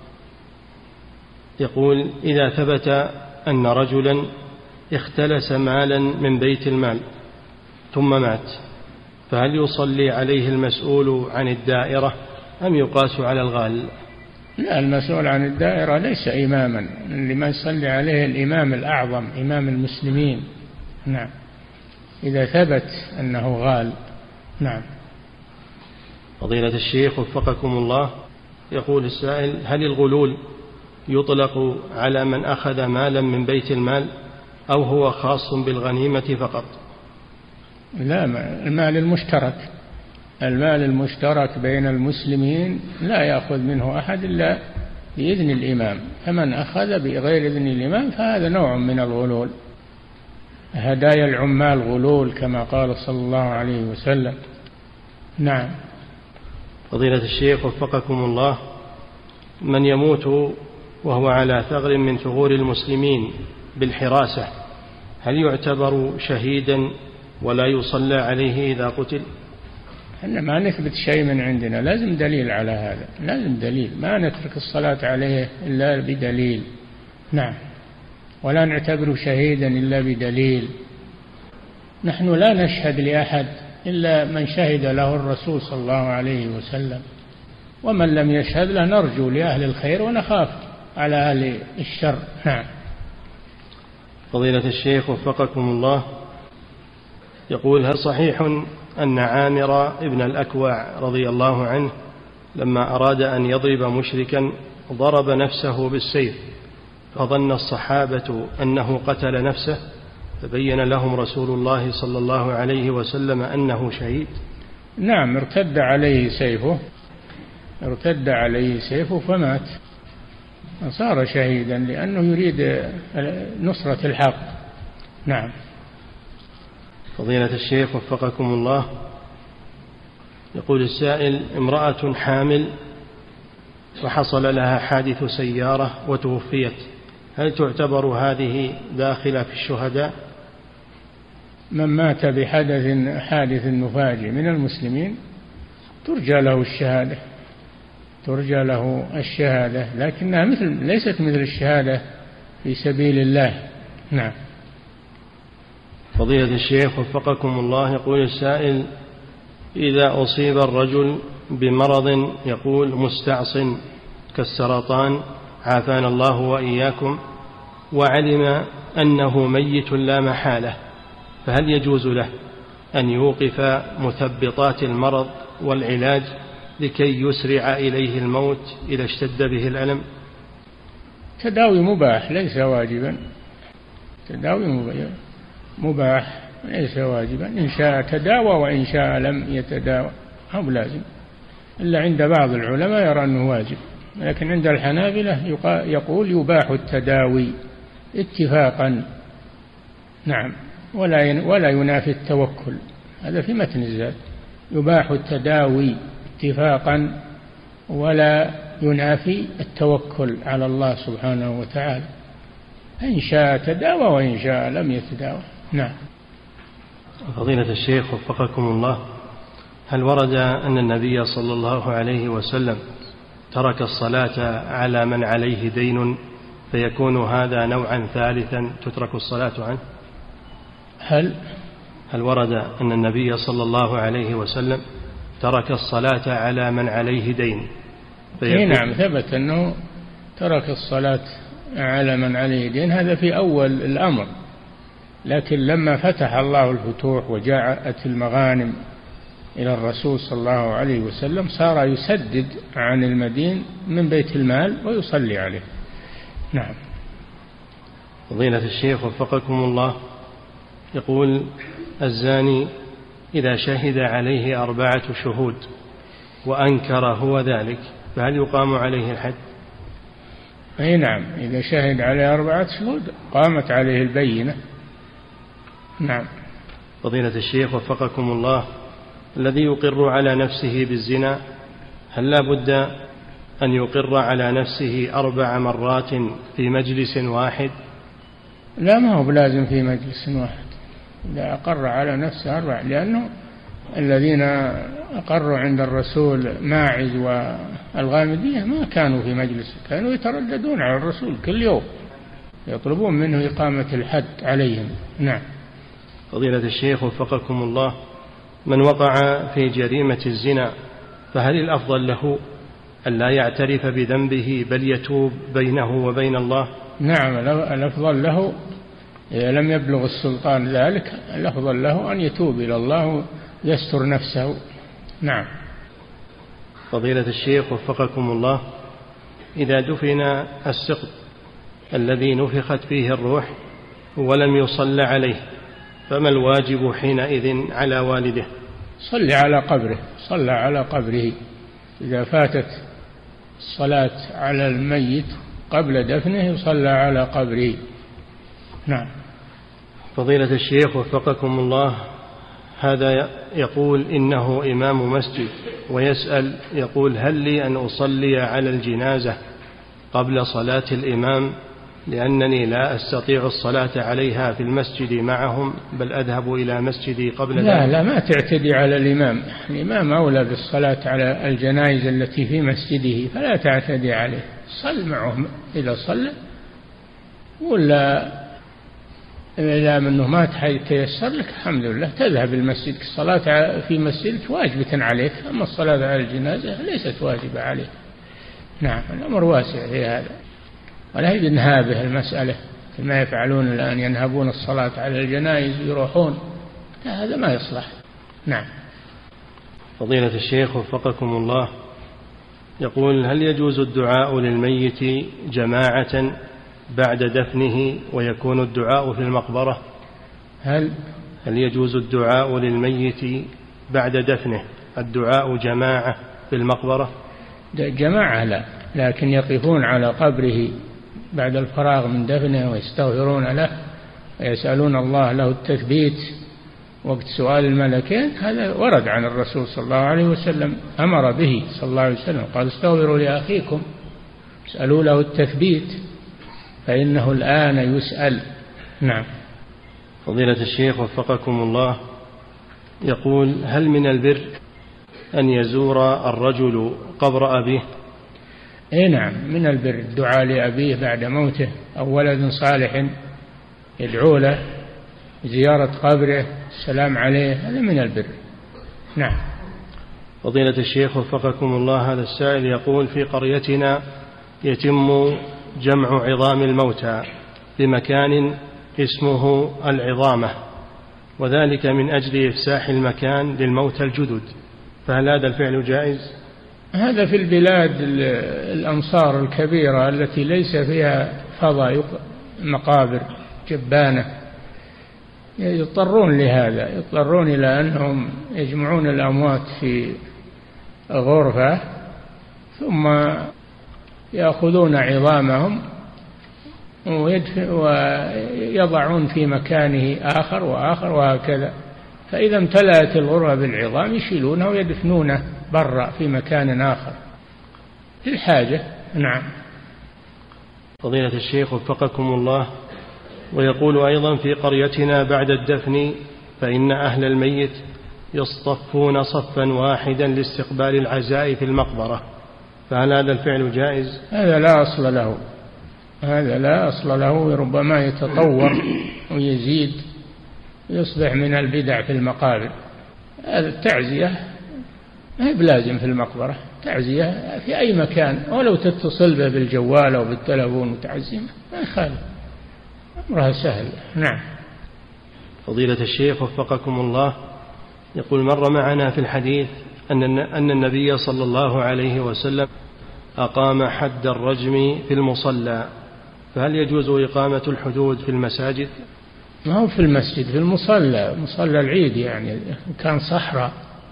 يقول إذا ثبت أن رجلا اختلس مالا من بيت المال ثم مات، فهل يصلي عليه المسؤول عن الدائرة أم يقاس على الغال؟ لا، المسؤول عن الدائرة ليس إماما، لما يصلي عليه الإمام الأعظم إمام المسلمين. نعم، إذا ثبت أنه غال. نعم. فضيلة الشيخ وفقكم الله، يقول السائل هل الغلول يطلق على من أخذ مالا من بيت المال أو هو خاص بالغنيمة فقط؟ لا، المال المشترك المال المشترك بين المسلمين لا يأخذ منه أحد إلا بإذن الإمام، فمن أخذ بغير إذن الإمام فهذا نوع من الغلول. هدايا العمال غلول كما قال صلى الله عليه وسلم. نعم. فضيلة الشيخ وفقكم الله، من يموت وهو على ثغر من ثغور المسلمين بالحراسة هل يعتبر شهيدا ولا يصلى عليه إذا قتل؟ احنا ما نثبت شيء من عندنا، لازم دليل على هذا، لازم دليل، ما نترك الصلاة عليه إلا بدليل. نعم. ولا نعتبره شهيدا إلا بدليل. نحن لا نشهد لأحد إلا من شهد له الرسول صلى الله عليه وسلم، ومن لم يشهد له نرجو لأهل الخير ونخاف على أهل الشر. نعم. فضيلة الشيخ وفقكم الله، يقول هل صحيح أن عامر ابن الأكوع رضي الله عنه لما أراد أن يضرب مشركا ضرب نفسه بالسيف فظن الصحابة أنه قتل نفسه فبين لهم رسول الله صلى الله عليه وسلم أنه شهيد؟ نعم، ارتد عليه سيفه ارتد عليه سيفه فمات، صار شهيدا لأنه يريد نصرة الحق. نعم. فضيلة الشيخ وفقكم الله، يقول السائل امرأة حامل وحصل لها حادث سيارة وتوفيت، هل تعتبر هذه داخلة في الشهداء؟ من مات بحدث حادث مفاجئ من المسلمين ترجى له الشهادة ترجى له الشهادة لكنها مثل ليست مثل الشهادة في سبيل الله. نعم. فضيلة الشيخ وفقكم الله، يقول السائل إذا أصيب الرجل بمرض يقول مستعص كالسرطان عافانا الله وإياكم وعلم أنه ميت لا محالة، فهل يجوز له أن يوقف مثبطات المرض والعلاج لكي يسرع إليه الموت إذا اشتد به الألم؟ تداوي مباح ليس واجبا، تداوي مباح ليس واجبا، إن شاء تداوى وإن شاء لم يتداوى، أو لازم، إلا عند بعض العلماء يرى أنه واجب، لكن عند الحنابلة يقول يباح التداوي اتفاقا. نعم، ولا ولا ينافي التوكل، هذا في متن الزاد، يباح التداوي اتفاقا ولا ينافي التوكل على الله سبحانه وتعالى، إن شاء تداوى وإن شاء لم يتداوى. نعم. فضيلة الشيخ وفقكم الله، هل ورد أن النبي صلى الله عليه وسلم ترك الصلاة على من عليه دين فيكون هذا نوعا ثالثا تترك الصلاة عنه؟ هل هل ورد أن النبي صلى الله عليه وسلم ترك الصلاة على من عليه دين فيكون؟ نعم، ثبت أنه ترك الصلاة على من عليه دين، هذا في أول الأمر، لكن لما فتح الله الفتوح وجاءت المغانم إلى الرسول صلى الله عليه وسلم صار يسدد عن المدين من بيت المال ويصلي عليه. نعم. فضيلة الشيخ وفقكم الله، يقول الزاني إذا شهد عليه أربعة شهود وأنكر هو ذلك فهل يقام عليه الحد؟ أي نعم، إذا شهد عليه أربعة شهود قامت عليه البينة. نعم. فضيلة الشيخ وفقكم الله، الذي يقر على نفسه بالزنا هل لا بد أن يقر على نفسه أربع مرات في مجلس واحد؟ لا، ما هو بلازم في مجلس واحد، إذا أقر على نفسه أربع، لأنه الذين أقروا عند الرسول ماعز والغامدية ما كانوا في مجلس، كانوا يترددون على الرسول كل يوم يطلبون منه إقامة الحد عليهم. نعم. فضيلة الشيخ وفقكم الله، من وقع في جريمة الزنا فهل الأفضل له أن لا يعترف بذنبه بل يتوب بينه وبين الله؟ نعم، الأفضل له إذا لم يبلغ السلطان ذلك، الأفضل له أن يتوب إلى الله ويستر نفسه. نعم. فضيلة الشيخ وفقكم الله، إذا دفن السقط الذي نفخت فيه الروح ولم يصلى عليه فما الواجب حينئذ على والده؟ صلي على قبره، صلى على قبره، إذا فاتت الصلاة على الميت قبل دفنه يصلى على قبره. نعم. فضيلة الشيخ وفقكم الله، هذا يقول إنه إمام مسجد ويسأل يقول هل لي أن أصلي على الجنازة قبل صلاة الإمام لأنني لا أستطيع الصلاة عليها في المسجد معهم بل أذهب إلى مسجدي قبل ذلك؟ لا لا، ما تعتدي على الإمام، الإمام أولى بالصلاة على الجنائز التي في مسجده، فلا تعتدي عليه، صل معهم إذا صلى، ولا إذا منه ما تيسر لك الحمد لله تذهب المسجد، الصلاة في مسجدك واجبة عليك، أما الصلاة على الجنازة ليست واجبة عليك. نعم، الأمر واسع في هذا، ولا ينهابه المسألة كما يفعلون الآن، ينهبون الصلاة على الجنائز ويروحون، هذا ما يصلح. نعم. فضيلة الشيخ وفقكم الله، يقول هل يجوز الدعاء للميت جماعة بعد دفنه ويكون الدعاء في المقبرة؟ هل هل يجوز الدعاء للميت بعد دفنه الدعاء جماعة في المقبرة؟ جماعة لا، لكن يقفون على قبره بعد الفراغ من دفنه ويستغفرون له ويسألون الله له التثبيت وقت سؤال الملكين، هذا ورد عن الرسول صلى الله عليه وسلم، أمر به صلى الله عليه وسلم، قال استغفروا لأخيكم اسألوا له التثبيت فإنه الآن يسأل. نعم. فضيلة الشيخ وفقكم الله، يقول هل من البر أن يزور الرجل قبر أبيه؟ اي نعم، من البر الدعاء لأبيه بعد موته أو ولد صالح يدعو له، زيارة قبره، السلام عليه، هذا من البر. نعم. فضيلة الشيخ وفقكم الله، هذا السائل يقول في قريتنا يتم جمع عظام الموتى بمكان اسمه العظامة، وذلك من أجل إفساح المكان للموتى الجدد، فهل هذا الفعل جائز؟ هذا في البلاد الأمصار الكبيرة التي ليس فيها فضاء مقابر جبانة يضطرون لهذا، يضطرون إلى أنهم يجمعون الأموات في غرفة ثم يأخذون عظامهم ويضعون في مكانه آخر وآخر وهكذا، فإذا امتلأت الغرفة بالعظام يشيلونه ويدفنونه برا في مكان آخر للحاجة. نعم. فضيلة الشيخ وفقكم الله، ويقول أيضا في قريتنا بعد الدفن فإن أهل الميت يصطفون صفا واحدا لاستقبال العزاء في المقبرة، فهل هذا الفعل جائز؟ هذا لا أصل له، هذا لا أصل له، ربما يتطور ويزيد يصبح من البدع في المقابر. هذا التعزية ما هي بلازم في المقبرة، تعزية في أي مكان، ولو تتصل به بالجوال أو بالتلفون وتعزيه ما يخالف، أمرها سهل. نعم. فضيلة الشيخ وفقكم الله، يقول مر معنا في الحديث أن أن النبي صلى الله عليه وسلم أقام حد الرجم في المصلى، فهل يجوز إقامة الحدود في المساجد؟ ما هو في المسجد، في المصلى، مصلى العيد، يعني كان صحراء،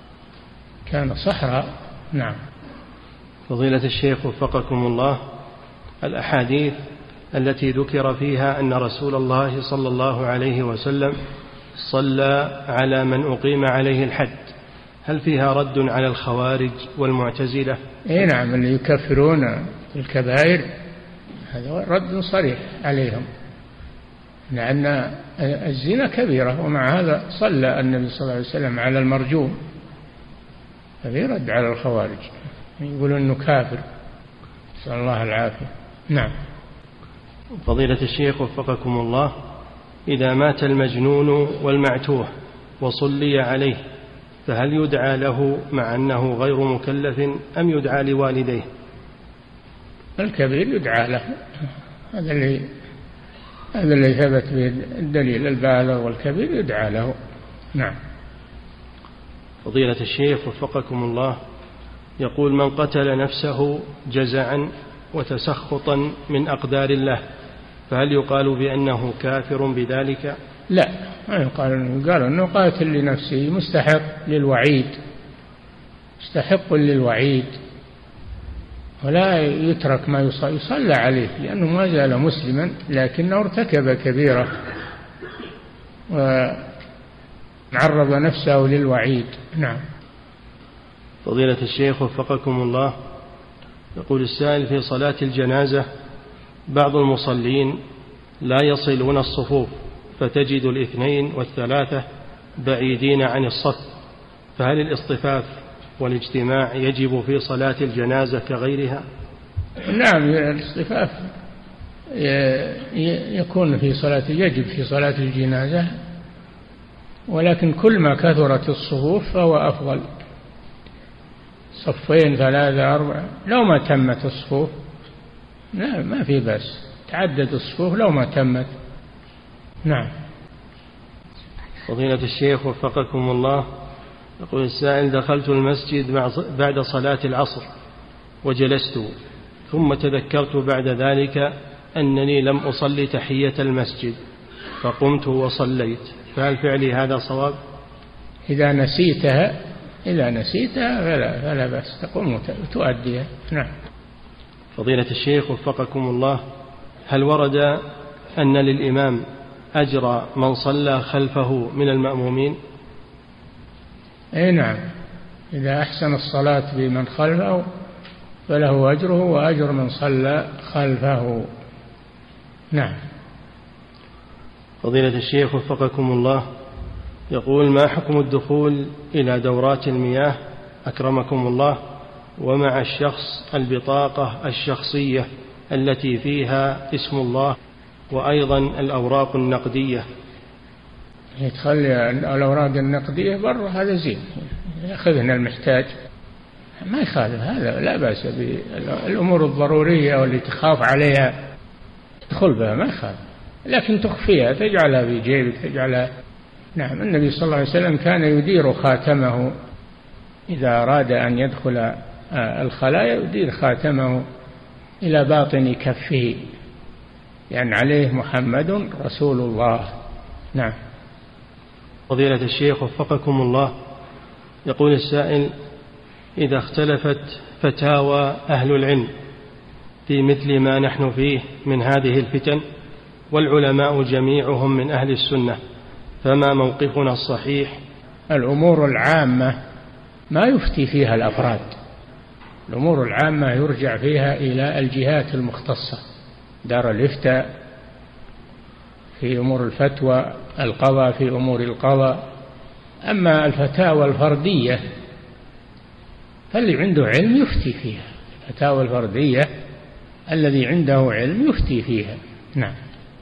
كان صحراء. نعم. فضيلة الشيخ وفقكم الله، الأحاديث التي ذكر فيها أن رسول الله صلى الله عليه وسلم صلى على من أقيم عليه الحد، هل فيها رد على الخوارج والمعتزلة؟ إيه نعم، اللي يكفرون الكبائر هذا رد صريح عليهم، لأن الزنا كبيرة، ومع هذا صلى النبي صلى الله عليه وسلم على المرجوم، فيرد على الخوارج يقولون أنه كافر، نسأل الله العافية. نعم. فضيلة الشيخ وفقكم الله، إذا مات المجنون والمعتوه وصلي عليه فهل يدعى له مع أنه غير مكلف أم يدعى لوالديه؟ الكبير يدعى له، هذا اللي هذا اللي ثبت به الدليل، البالغ والكبير يدعى له. نعم. فضيلة الشيخ وفقكم الله، يقول من قتل نفسه جزعا وتسخطا من أقدار الله فهل يقال بأنه كافر بذلك؟ لا، ما يقال أنه، قال أنه قاتل لنفسه مستحق للوعيد، مستحق للوعيد، ولا يترك ما يصلى, يصلى عليه لأنه ما زال مسلما لكنه ارتكب كبيرة وعرض نفسه للوعيد. نعم. فضيلة الشيخ وفقكم الله، يقول السائل في صلاة الجنازة بعض المصلين لا يصلون الصفوف فتجد الاثنين والثلاثة بعيدين عن الصف، فهل الاصطفاف والاجتماع يجب في صلاة الجنازة كغيرها؟ نعم، الاصطفاف يكون في صلاة، يجب في صلاة الجنازة، ولكن كل ما كثرت الصفوف فهو أفضل، صفين ثلاثة أربعة، لو ما تمت الصفوف لا ما في بس، تعدد الصفوف لو ما تمت. نعم. فضيلة الشيخ وفقكم الله، يقول السائل دخلت المسجد بعد صلاة العصر وجلست، ثم تذكرت بعد ذلك أنني لم أصلي تحية المسجد فقمت وصليت، فهل فعلي هذا صواب؟ إذا نسيتها إذا نسيتها فلا, فلا بأس، تقوم وتؤديها. نعم. فضيلة الشيخ وفقكم الله، هل ورد أن للإمام أجر من صلى خلفه من المأمومين؟ أي نعم، إذا أحسن الصلاة بمن خلفه فله أجره وأجر من صلى خلفه. نعم. فضيلة الشيخ وفقكم الله، يقول ما حكم الدخول إلى دورات المياه أكرمكم الله ومع الشخص البطاقة الشخصية التي فيها اسم الله وأيضا الأوراق النقدية؟ يتخلي الأوراق النقدية برا هذا زين، يأخذنا المحتاج، ما يخالف هذا، لا بأس بالأمور الضرورية واللي تخاف عليها تدخل بها ما يخالف، لكن تخفيها، تجعلها في جيبك، تجعلها نعم. النبي صلى الله عليه وسلم كان يدير خاتمه إذا أراد أن يدخل الخلاء، يدير خاتمه إلى باطن كفه، يعني عليه محمد رسول الله. نعم. فضيلة الشيخ وفقكم الله، يقول السائل: إذا اختلفت فتاوى أهل العلم في مثل ما نحن فيه من هذه الفتن، والعلماء جميعهم من أهل السنة، فما موقفنا الصحيح؟ الأمور العامة ما يفتي فيها الأفراد، الأمور العامة يرجع فيها إلى الجهات المختصة، دار الإفتاء في أمور الفتوى، القضاء في أمور القضاء. أما الفتاوى الفردية فاللي عنده علم يفتي فيها، الفتاوى الفردية الذي عنده علم يفتي فيها. نعم.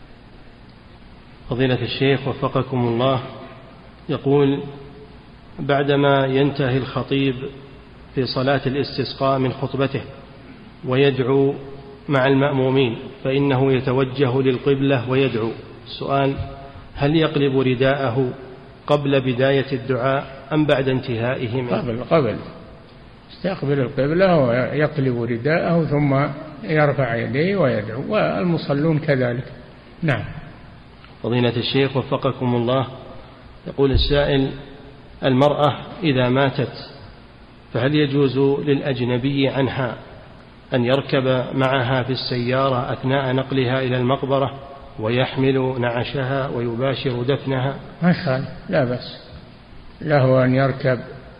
فضيلة الشيخ وفقكم الله، يقول: بعدما ينتهي الخطيب في صلاة الاستسقاء من خطبته ويدعو مع المأمومين فإنه يتوجه للقبلة ويدعو، السؤال: هل يقلب رداءه قبل بداية الدعاء أم بعد انتهائه منه؟ قبل قبل يستقبل القبلة ويقلب رداءه ثم يرفع يديه ويدعو، والمصلون كذلك. نعم. فضيلة الشيخ وفقكم الله، يقول السائل: المرأة إذا ماتت فهل يجوز للأجنبي عنها أن يركب معها في السيارة أثناء نقلها إلى المقبرة ويحمل نعشها ويباشر دفنها؟ ما يخالف، لا بأس له أن يركب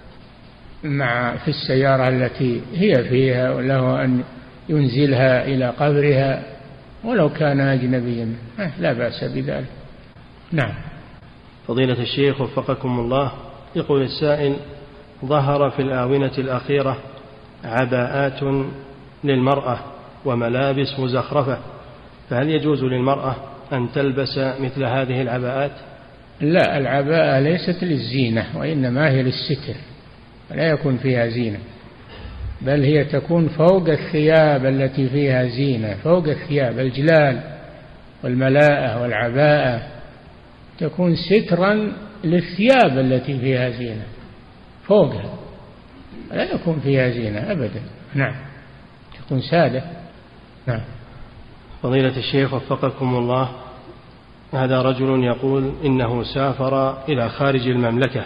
مع في السيارة التي هي فيها، وله أن ينزلها إلى قبرها ولو كان أجنبيا، لا بأس بذلك. نعم. فضيلة الشيخ وفقكم الله، يقول السائل: ظهر في الآونة الأخيرة عباءات للمرأة وملابس مزخرفة، فهل يجوز للمرأة أن تلبس مثل هذه العباءات؟ لا، العباءة ليست للزينة وإنما هي للستر، لا يكون فيها زينة، بل هي تكون فوق الثياب التي فيها زينة، فوق الثياب الجلال والملاءة والعباءة تكون سترا للثياب التي فيها زينة، فوقها لا يكون فيها زينة أبدا. نعم، تكون سادة. نعم. فضيلة الشيخ وفقكم الله، هذا رجل يقول إنه سافر إلى خارج المملكة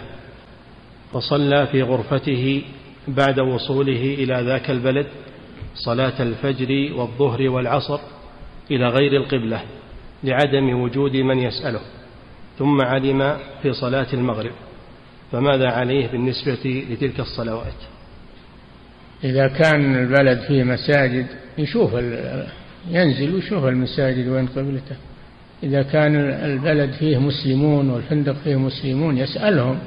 فصلى في غرفته بعد وصوله إلى ذاك البلد صلاة الفجر والظهر والعصر إلى غير القبلة لعدم وجود من يسأله، ثم علم في صلاة المغرب، فماذا عليه بالنسبة لتلك الصلوات؟ إذا كان البلد فيه مساجد يشوف، ينزل ويشوف المساجد وين قبلته. إذا كان البلد فيه مسلمون والفندق فيه مسلمون يسألهم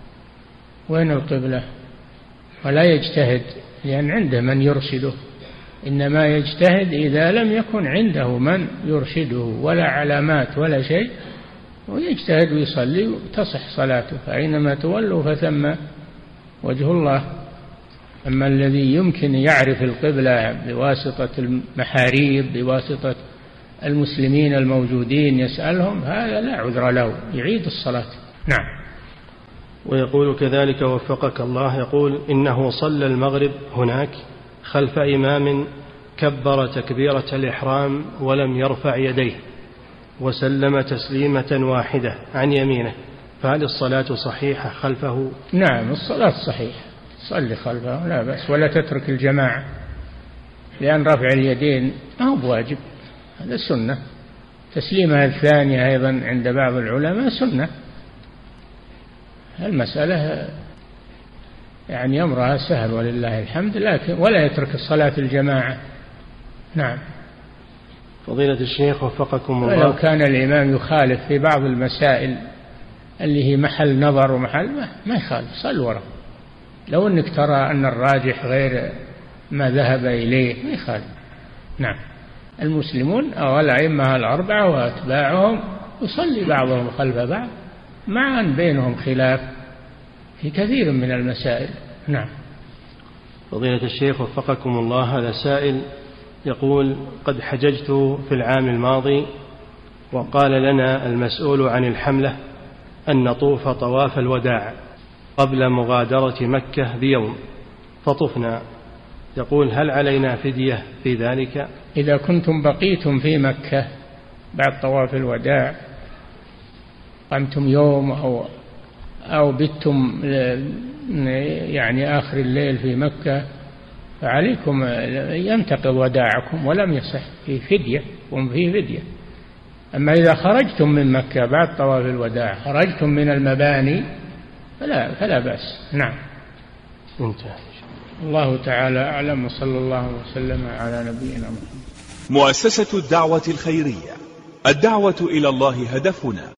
وين القبلة، ولا يجتهد لأن عنده من يرشده، إنما يجتهد إذا لم يكن عنده من يرشده ولا علامات ولا شيء، ويجتهد ويصلي وتصح صلاته، فأينما تولوا فثم وجه الله. أما الذي يمكن يعرف القبلة بواسطة المحاريب، بواسطة المسلمين الموجودين يسألهم، هذا لا عذر له، يعيد الصلاة. نعم. ويقول كذلك وفقك الله، يقول إنه صلى المغرب هناك خلف إمام كبر تكبيرة الإحرام ولم يرفع يديه وسلم تسليمة واحدة عن يمينه، فهل الصلاة صحيحة خلفه؟ نعم، الصلاة صحيحة، صلي خلفه لا بأس، ولا تترك الجماعة، لأن رفع اليدين ما هو بواجب، هذا سنة. تسليمها الثانية أيضا عند بعض العلماء سنة. المسألة يعني أمرها سهل ولله الحمد، لكن ولا يترك الصلاة الجماعة. نعم. فضيلة الشيخ وفقكم الله، ولو كان الإمام يخالف في بعض المسائل اللي هي محل نظر ومحل ما, ما يخالف، صل وراء. لو أنك ترى أن الراجح غير ما ذهب إليه ما يخالف. نعم. المسلمون أو الأئمة الأربعة وأتباعهم يصلي بعضهم خلف بعض مع أن بينهم خلاف في كثير من المسائل. نعم. فضيلة الشيخ وفقكم الله، هذا سائل يقول: قد حججت في العام الماضي وقال لنا المسؤول عن الحملة أن نطوف طواف الوداع قبل مغادرة مكة بيوم فطفنا، يقول هل علينا فدية في ذلك؟ إذا كنتم بقيتم في مكة بعد طواف الوداع، قمتم يوم أو أو بتم يعني آخر الليل في مكة، فعليكم ينتقض وداعكم ولم يصح، في فدية وفيه فدية. أما إذا خرجتم من مكة بعد طواف الوداع، خرجتم من المباني، فلا, فلا بأس. نعم. انتهى. الله تعالى أعلم، وصلى الله وسلم على نبينا محمد. مؤسسة الدعوة الخيرية، الدعوة إلى الله هدفنا.